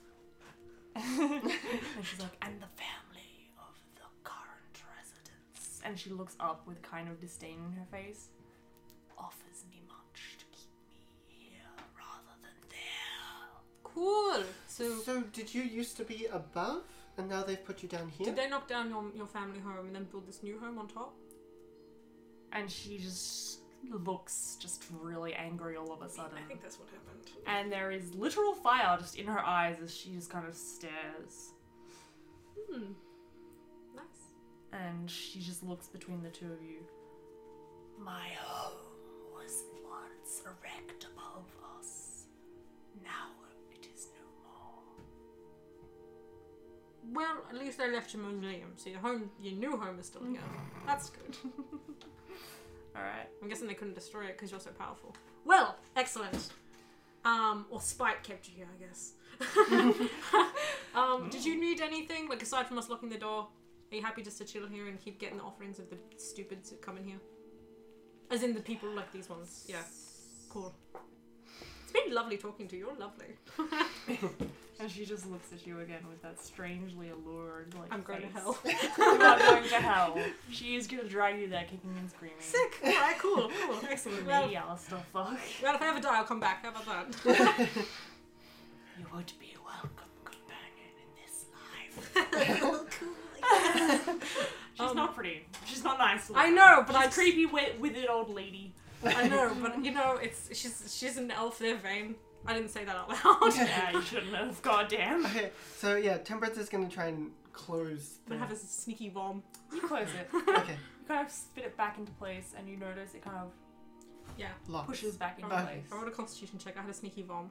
And she's like, and the family of the current residents. And she looks up with kind of disdain in her face. Offers me much to keep me here rather than there. Cool. So, So, did you used to be above, and now they've put you down here? did they knock down your family home and then build this new home on top? And she just looks just really angry all of a sudden. I think that's what happened. And there is literal fire just in her eyes as she just kind of stares. Nice. And she just looks between the two of you. My home was once erect above us. Now it is no more. Well, at least they left your mausoleum, so your new home is still here. That's good. Alright. I'm guessing they couldn't destroy it because you're so powerful. Well, excellent. Or spite kept you here, I guess. Did you need anything, like aside from us locking the door? Are you happy just to chill here and keep getting the offerings of the stupids that come in here? As in the people like these ones. Yeah. Cool. It's been lovely talking to you. You're lovely. And she just looks at you again with that strangely allured, like, I'm going to face. hell. You are going to hell. She is going to drag you there kicking and screaming. Sick. Alright, cool. Excellent. Well, Me, Alistair, fuck. well, if I ever die, I'll come back. How about that? You would be welcome, companion, in this life. She's not pretty. She's not nice. I know, but She's I'm creepy, withered old lady. I know, but you know, she's an elf. They're vain. I didn't say that out loud. Yeah, you shouldn't have. Goddamn. Okay, so yeah, Temperance is gonna try and close. I'm gonna have a sneaky bomb. You close it. Okay, You kind of spit it back into place, and you notice it kind of Yeah. lock. pushes back into Okay. place. I rolled a constitution check. I had a sneaky bomb.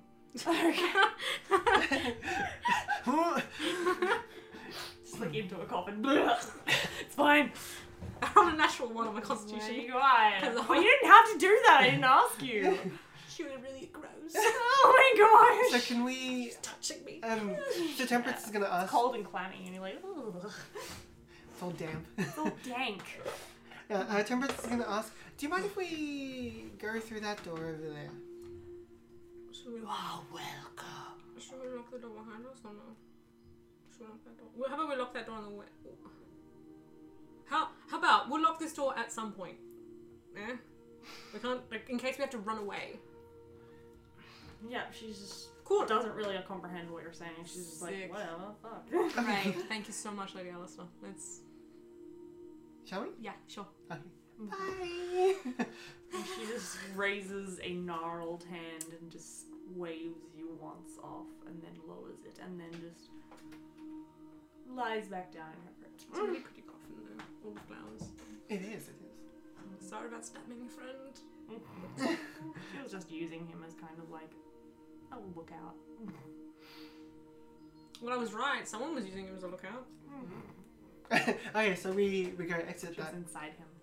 Just like into a coffin. It's fine. I rolled a natural one on my There constitution. you go. Well, you didn't have to do that. I didn't ask you. She was really gross. Oh my So gosh. can we? Touching me. So Temperance is gonna ask. Cold and clammy, and you're like, ugh. It's all damp. It's all dank. Yeah, Temperance is gonna ask. Do you mind if we go through that door over there? Should we, welcome. should we lock the door behind us or no? Should we lock that door? Well, how about we lock that door on the way? How about we'll lock this door at some point? Yeah. We can't, like, in case we have to run away. Yeah, she's just Cool. doesn't really comprehend what you're saying. She's just like, Sick. whatever, fuck. Right. Thank you so much, Lady Alistair. It's Shall we? yeah, sure. Okay. Bye. And she just raises a gnarled hand and just waves you once off, and then lowers it, and then just lies back down in her crypt. It's a really pretty coffin though. All the flowers. It is. Sorry about stabbing your friend. She was just using him as kind of like a lookout. Well, I was right. Someone was using him as a lookout. Okay, so we go exit She was that. inside him.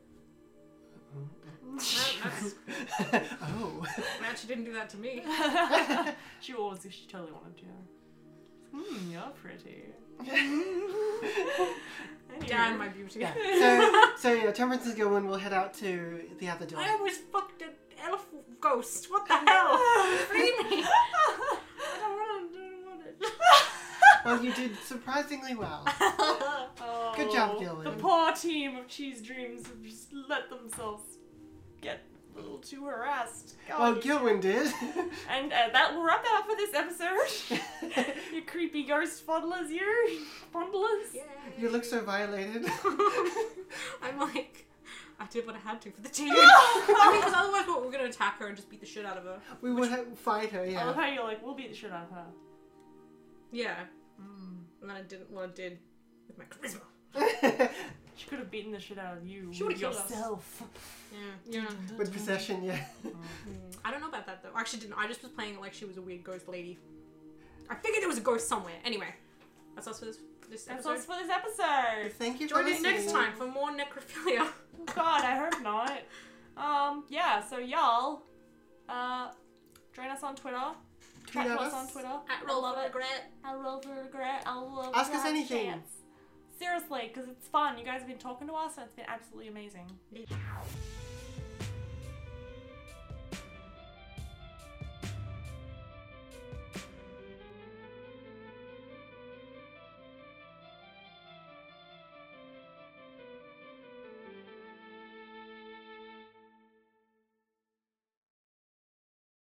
That's, Oh. I actually didn't do that to me. She totally wanted to. You're pretty. Damn my beauty. Yeah. So yeah, Temperance and Gilwyn will head out to the other door. I almost fucked an elf ghost. What the hell? Free me. I don't want it. Well, you did surprisingly well. Oh, Good job, Gilwyn. The poor team of Cheese Dreams have just let themselves get a little too harassed. Well, God, Gilwyn did. And that will wrap that up for this episode. You creepy ghost fondlers, fondlers. Yay. You look so violated. I'm like, I did what I had to for the team. I mean, because otherwise we're going to attack her and just beat the shit out of her. We would fight her, I yeah. love how you're like, we'll beat the shit out of her. Yeah. And then I didn't what I did with my charisma. She could have beaten the shit out of you. She would've killed us. yourself. Yeah. With possession, yeah. I don't know about that though. I actually didn't. I just was playing it like she was a weird ghost lady. I figured there was a ghost somewhere. Anyway, that's us for this That's episode. all for this episode. Thank you for Join us listening. next time for more necrophilia. God, I hope not. Yeah, so y'all, join us on Twitter. Chat Tweet to at us on us. Twitter. At I Roll love for it. Regret. I love the regret. I love Ask to us have anything. chance. Seriously, because it's fun. You guys have been talking to us and it's been absolutely amazing. Yeah.